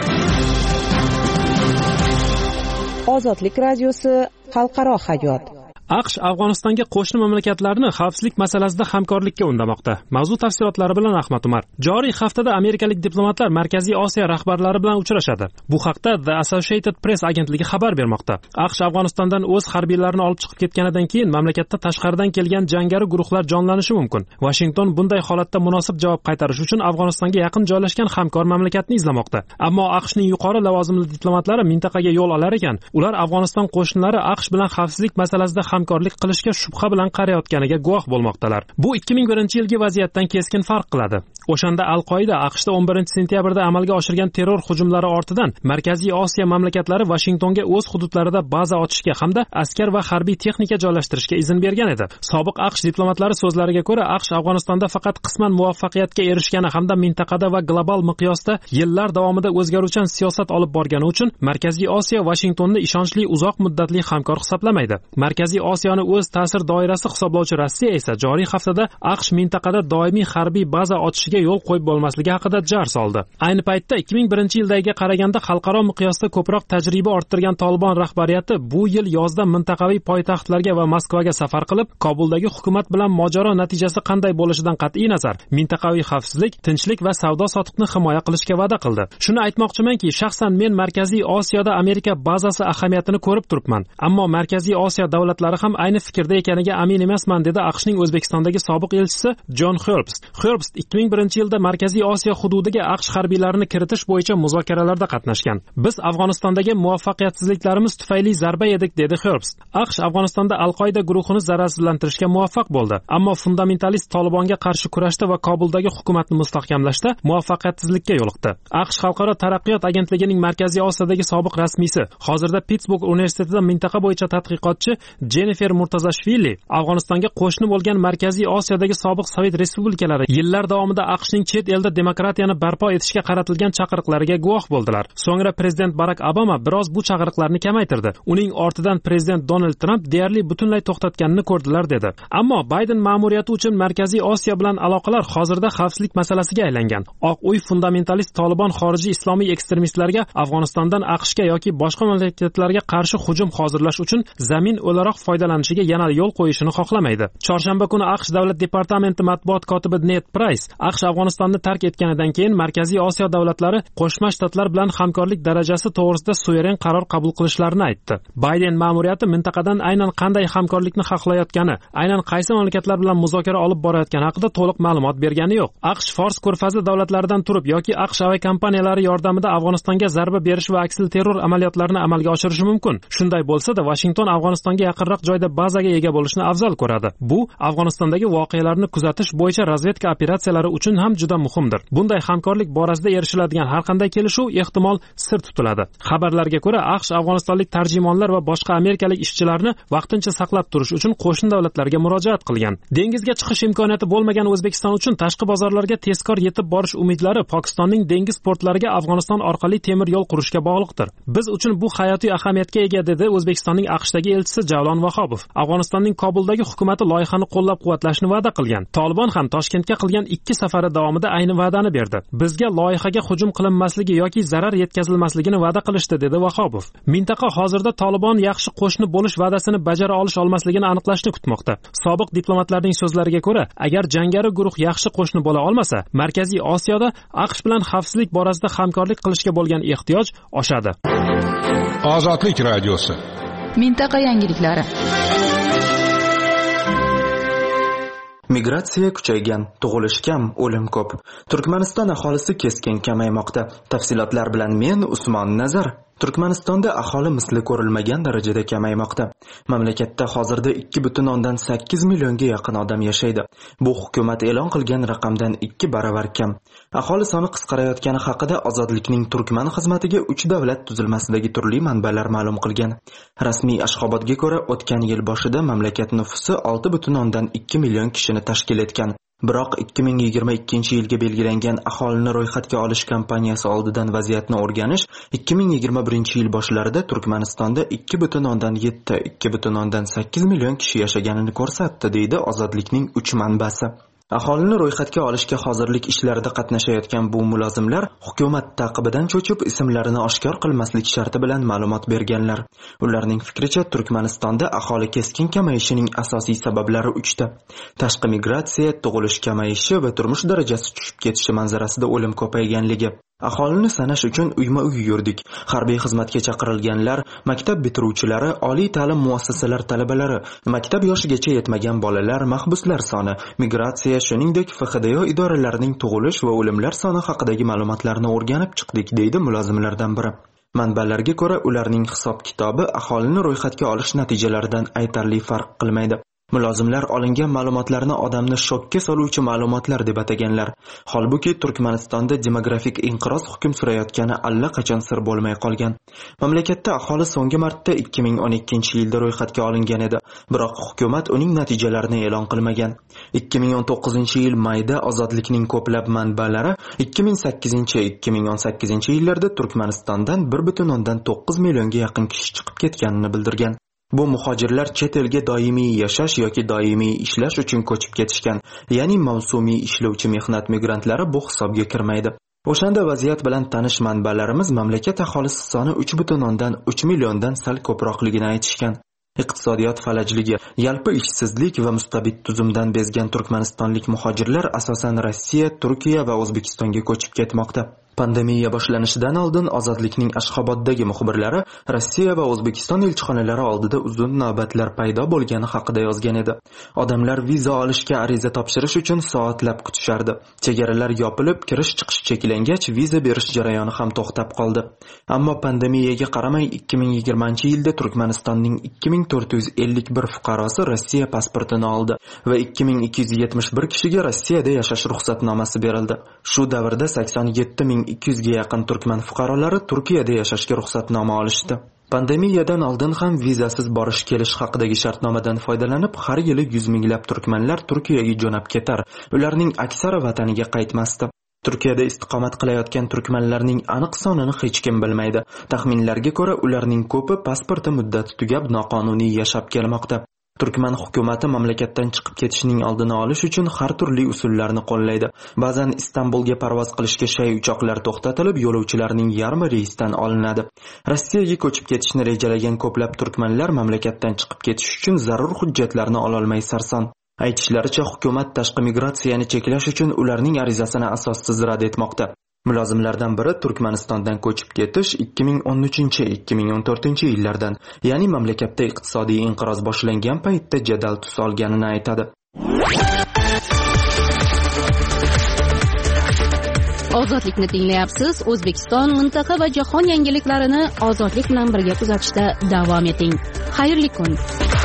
Ozodlik radiosi xalqaro hayot. AQSh Afg'onistonga qo'shni mamlakatlarni xavfsizlik masalasida hamkorlikka undamoqda. Mavzu tafsilotlari bilan Ahmad Umar. Joriy haftada amerikalik diplomatlar Markaziy Osiyo rahbarlari bilan uchrashadi. Bu haqda The Associated Press agentligi xabar bermoqda. AQSh Afg'onistondan o'z harbiylarini olib chiqib ketganidan keyin mamlakatda tashqaridan kelgan jangari guruhlar jonlanishi mumkin. Washington bunday holatda munosib javob qaytarish uchun Afg'onistonga yaqin joylashgan hamkor mamlakatni izlamoqda. Ammo AQShning yuqori lavozimli diplomatlari mintaqaga yo'l olar ekan, ular Afg'oniston qo'shinlari AQSh bilan xavfsizlik masalasida hamkorlik qilishga shubha bilan qarayotganiga guvoh bo'lmoqdalar. Bu ikki ming birinchi yilgi vaziyatdan keskin farq qiladi. O'shanda Al-Qoida AQShda o'n birinchi sentyabrda amalga oshirgan terror hujumlari ortidan Markaziy Osiyo mamlakatlari Washingtonga o'z hududlarida baza ochishga hamda askar va harbiy texnika joylashtirishga izn bergan edi. Sobiq AQSh diplomatlari so'zlariga ko'ra, AQSh Afg'onistonda faqat qisman muvaffaqiyatga erishgani hamda mintaqada va global miqyosda yillar davomida o'zgaruvchan siyosat olib borgani uchun Markaziy Osiyo Washingtonni ishonchli uzoq muddatli hamkor hisoblamaydi. Markaziy Osiyoni o'z ta'sir doirasi hisoblovchi Rossiya esa joriy haftada AQSh mintaqada doimiy harbiy baza ochishiga yo'l qo'yib bo'lmasligi haqida jar soldi. Ayni paytda ikki ming birinchi yildagiga qaraganda xalqaro miqyosda ko'proq tajriba orttirgan Tolibon rahbariyati bu yil yozda mintaqaviy poytaxtlarga va Moskvaga safar qilib, Kobuldagi hukumat bilan mojaro natijasi qanday bo'lishidan qat'iy nazar, mintaqaviy xavfsizlik, tinchlik va savdo sotiqni himoya qilishga va'da qildi. Shuni aytmoqchimanki, shaxsan men Markaziy Osiyoda Amerika bazasi ahamiyatini ko'rib turibman, ammo Markaziy Osiyo davlatlari mas'ullari ham ayni fikrda ekaniga amin emasman, dedi AQShning O'zbekistondagi sobiq elchisi Jon Herbst. Herbst ikki ming birinchi yilda Markaziy Osiyo hududiga AQSh harbiylarini kiritish bo'yicha muzokaralarda qatnashgan. Biz Afg'onistondagi muvaffaqiyatsizliklarimiz tufayli zarba yedik, dedi Herbst. AQSh Afg'onistonda Al-Qoida guruhini zararsizlantirishga muvaffaq bo'ldi, ammo fundamentalist Tolibonga qarshi kurashda va Kobuldagi hukumatni mustahkamlashda muvaffaqiyatsizlikka yo'liqdi. AQSh Xalqaro taraqqiyot agentligining Markaziy Osiyodagi sobiq rasmiysi, hozirda Pittsburg universitetida mintaqa bo'yicha tadqiqotchi Jennifer Murtazashvili Afg'onistonga qo'shni bo'lgan Markaziy Osiyodagi sobiq Sovet respublikalari yillar davomida AQShning chet elda demokratiyani barpo etishga qaratilgan chaqiriqlariga guvoh bo'ldilar. So'ngra prezident Barak Obama biroz bu chaqiriqlarni kamaytirdi. Uning ortidan prezident Donald Trump deyarli butunlay to'xtatganini ko'rdilar, dedi. Ammo Bayden ma'muriyati uchun Markaziy Osiyo bilan aloqalar hozirda xavfsizlik masalasiga aylangan. Oq uy fundamentalist Tolibon xorijiy islomiy ekstremistlarga Afg'onistondan AQShga yoki boshqa mamlakatlarga qarshi hujum hozirlash uchun zamin o'laroq foydalanishiga yana yo'l qo'yishini xohlamaydi. Chorshanba kuni AQSh davlat departamenti matbuot kotibi Ned Price AQSh Afg'onistonni tark etganidan keyin Markaziy Osiyo davlatlari Qo'shma Shtatlar bilan hamkorlik darajasi to'g'risida suveren qaror qabul qilishlarini aytdi. Bayden ma'muriyati mintaqadan aynan qanday hamkorlikni xohlayotgani, aynan qaysi mamlakatlar bilan muzokara olib borayotgani haqida to'liq ma'lumot bergani yo'q. AQSh Fors ko'rfazi davlatlaridan turib yoki AQSh aviakompaniyalari yordamida Afg'onistonga zarba berish va aksil terror amaliyotlarini amalga oshirishi mumkin. Shunday bo'lsa-da, Washington Afg'onistonga yaqinroq joyda bazaga ega bo'lishni afzal ko'radi. Bu Afg'onistondagi voqealarni kuzatish bo'yicha razvedka operatsiyalari uchun ham juda muhimdir. Bunday hamkorlik borasida erishiladigan har qanday kelishuv ehtimol sir tutiladi. Xabarlarga ko'ra, AQSh afg'onistonlik tarjimonlar va boshqa amerikalik ishchilarni vaqtincha saqlab turish uchun qo'shni davlatlarga murojaat qilgan. Dengizga chiqish imkoniyati bo'lmagan O'zbekiston uchun tashqi bozorlarga tezkor yetib borish umidlari Pokistonning dengiz portlariga Afg'oniston orqali temir yo'l qurishga bog'liqdir. Biz uchun bu hayotiy ahamiyatga ega, dedi O'zbekistonning AQShdagi elchisi Javlon Vahobov. Afg'onistonning Kobuldagi hukumatı loyihani qo'llab-quvvatlashni va'da qilgan. Tolibon ham Toshkentga qilgan ikki safari davomida ayni va'dani berdi. Bizga loyihaga hujum qilinmasligi yoki zarar yetkazilmasligini va'da qilishdi, dedi Vahobov. Mintaqa hozirda Tolibon yaxshi qo'shni bo'lish va'dasini bajara olish olmasligini aniqlashni kutmoqda. Sobiq diplomatlarning so'zlariga ko'ra, agar jangari guruh yaxshi qo'shni bo'la olmasa, Markaziy Osiyoda AQSh bilan xavfsizlik borasida hamkorlik qilishga bo'lgan ehtiyoj oshadi. Ozodlik radiosi. Mintaqa yangiliklari. Migratsiya kuchaygan, tug'ilish kam, o'lim ko'p. Turkmaniston aholisi keskin kamaymoqda. Tafsilotlar bilan men Usmon Nazar. Turkmanistonda aholi misli ko'rilmagan darajada kamaymoqda. Mamlakatda hozirda ikki butun o'ndan sakkiz millionga yaqin odam yashaydi. Bu hukumat e'lon qilgan raqamdan ikki baravar kam. Aholi soni qisqarayotgani haqida Ozodlikning Turkman xizmatiga uch davlat tuzilmasidagi turli manbalar ma'lum qilgan. Rasmiy Ashxobodga ko'ra, o'tgan yil boshida mamlakat nufusi olti butun o'ndan ikki million kishini tashkil etgan. Biroq ikki ming yigirma ikkinchi yilga belgilangan aholini ro'yxatga olish kampaniyasi oldidan vaziyatni o'rganish ikki ming yigirma birinchi yil boshlarida Turkmanistonda ikki butun o'ndan yetti ikki butun o'ndan sakkiz million kishi yashaganini ko'rsatdi, deydi Ozodlikning uch manbasi. Aholini ro'yxatga olishga hozirlik ishlarida qatnashayotgan bu mulozimlar hukumat taqibidan cho'chib ismlarini oshkor qilmaslik sharti bilan ma'lumot berganlar. Ularning fikricha, Turkmanistonda aholi keskin kamayishining asosiy sabablari uchta: tashqi migratsiya, tug'ilish kamayishi va turmush darajasi tushib ketishi manzarasida o'lim ko'payganligi. Aholini sanash uchun uyma-uy yurdik. Harbiy xizmatga chaqirilganlar, maktab bitiruvchilari, oliy ta'lim muassasalari talabalari, maktab yoshigacha yetmagan bolalar, mahbuslar soni, migratsiya, shuningdek F X D O idoralarining tug'ilish va o'limlar soni haqidagi ma'lumotlarni o'rganib chiqdik, deydi mulozimlardan biri. Manbalarga ko'ra, ularning hisob-kitobi aholini ro'yxatga olish natijalaridan aytarli farq qilmaydi. Mulozimlar olingan ma'lumotlarni odamni shokka soluvchi ma'lumotlar deb ataganlar. Holbuki Turkmanistonda demografik inqiroz hukm surayotgani allaqachon sir bo'lmay qolgan. Mamlakatda aholi so'nggi marta ikki ming o'n ikkinchi yilda ro'yxatga olingan edi, biroq hukumat uning natijalarini e'lon qilmagan. ikki ming o'n to'qqizinchi yil mayda Ozodlikning ko'plab manbalari ikki ming sakkizinchi ikki ming o'n sakkizinchi yillarda Turkmanistondan bir butun o'ndan to'qqiz millionga yaqin kishi chiqib ketganini bildirgan. Bu muhojirlar chet elga doimiy yashash yoki doimiy ishlash uchun ko'chib ketishgan, ya'ni mavsumiy ishlovchi mehnat migrantlari bu hisobga kirmaydi. O'shanda vaziyat bilan tanish manbalarimiz mamlakat aholisi soni uch butun o'ndan uch milliondan sal ko'proqligini aytishgan. Iqtisodiyot falajligi, yalpi ishsizlik va mustabid tuzumdan bezgan turkmanistonlik muhojirlar asosan Rossiya, Turkiya va O'zbekistonga ko'chib ketmoqda. Pandemiya boshlanishidan oldin Ozodlikning Ashxoboddagi muxbirlari Rossiya va O'zbekiston elchixonalari oldida uzun navbatlar paydo bo'lgani haqida yozgan edi. Odamlar viza olishga ariza topshirish uchun soatlab kutishardi. Chegaralar yopilib, kirish-chiqish cheklangach, viza berish jarayoni ham to'xtab qoldi. Ammo pandemiyaga qaramay ikki ming yigirmanchi yilda Turkmanistonning ikki ming to'rt yuz ellik bir fuqarosi Rossiya pasportini oldi va ikki ming ikki yuz yetmish bir kishiga Rossiyada yashash ruxsatnomasi berildi. Shu davrda sakson yetti ming ikki yuz ga yaqin turkman fuqarolari Turkiyada yashashga ruxsatnoma olishdi. Pandemiyadan oldin ham vizasiz borish kelish haqidagi shartnomadan foydalanib, har yili yuz minglab turkmanlar Turkiyaga jo'nab ketar. Ularning aksari vataniga qaytmasdi. Turkiyada istiqomat qilayotgan turkmanlarning aniq sonini hech kim bilmaydi. Taxminlarga ko'ra, ularning ko'pi pasporti muddati tugab noqonuniy yashab kelmoqda. Turkman hukumati mamlakatdan chiqib ketishning oldini olish uchun har turli usullarni qo'llaydi. Ba'zan Istanbulga parvoz qilishga shay uchoqlar to'xtatilib, yo'lovchilarning yarmi reysdan olinadi. Rossiyaga ko'chib ketishni rejalagan ko'plab turkmanlar mamlakatdan chiqib ketish uchun zarur hujjatlarni ololmay olmay sarson. Aytishlaricha, hukumat tashqi migratsiyani cheklash uchun ularning arizasini asossiz rad etmoqda. Mulozimlardan biri Turkmanistondan ko'chib ketish ikki ming o'n uchinchi - ikki ming o'n to'rtinchi yillardan, ya'ni mamlakatda iqtisodiy inqiroz boshlangan paytda jadal tus olganini aytadi. Ozodlikni tinglayapsiz. O'zbekiston, mintaqa va jahon yangiliklarini ozodlik bilan birga kuzatishda davom eting. Xayrli kun.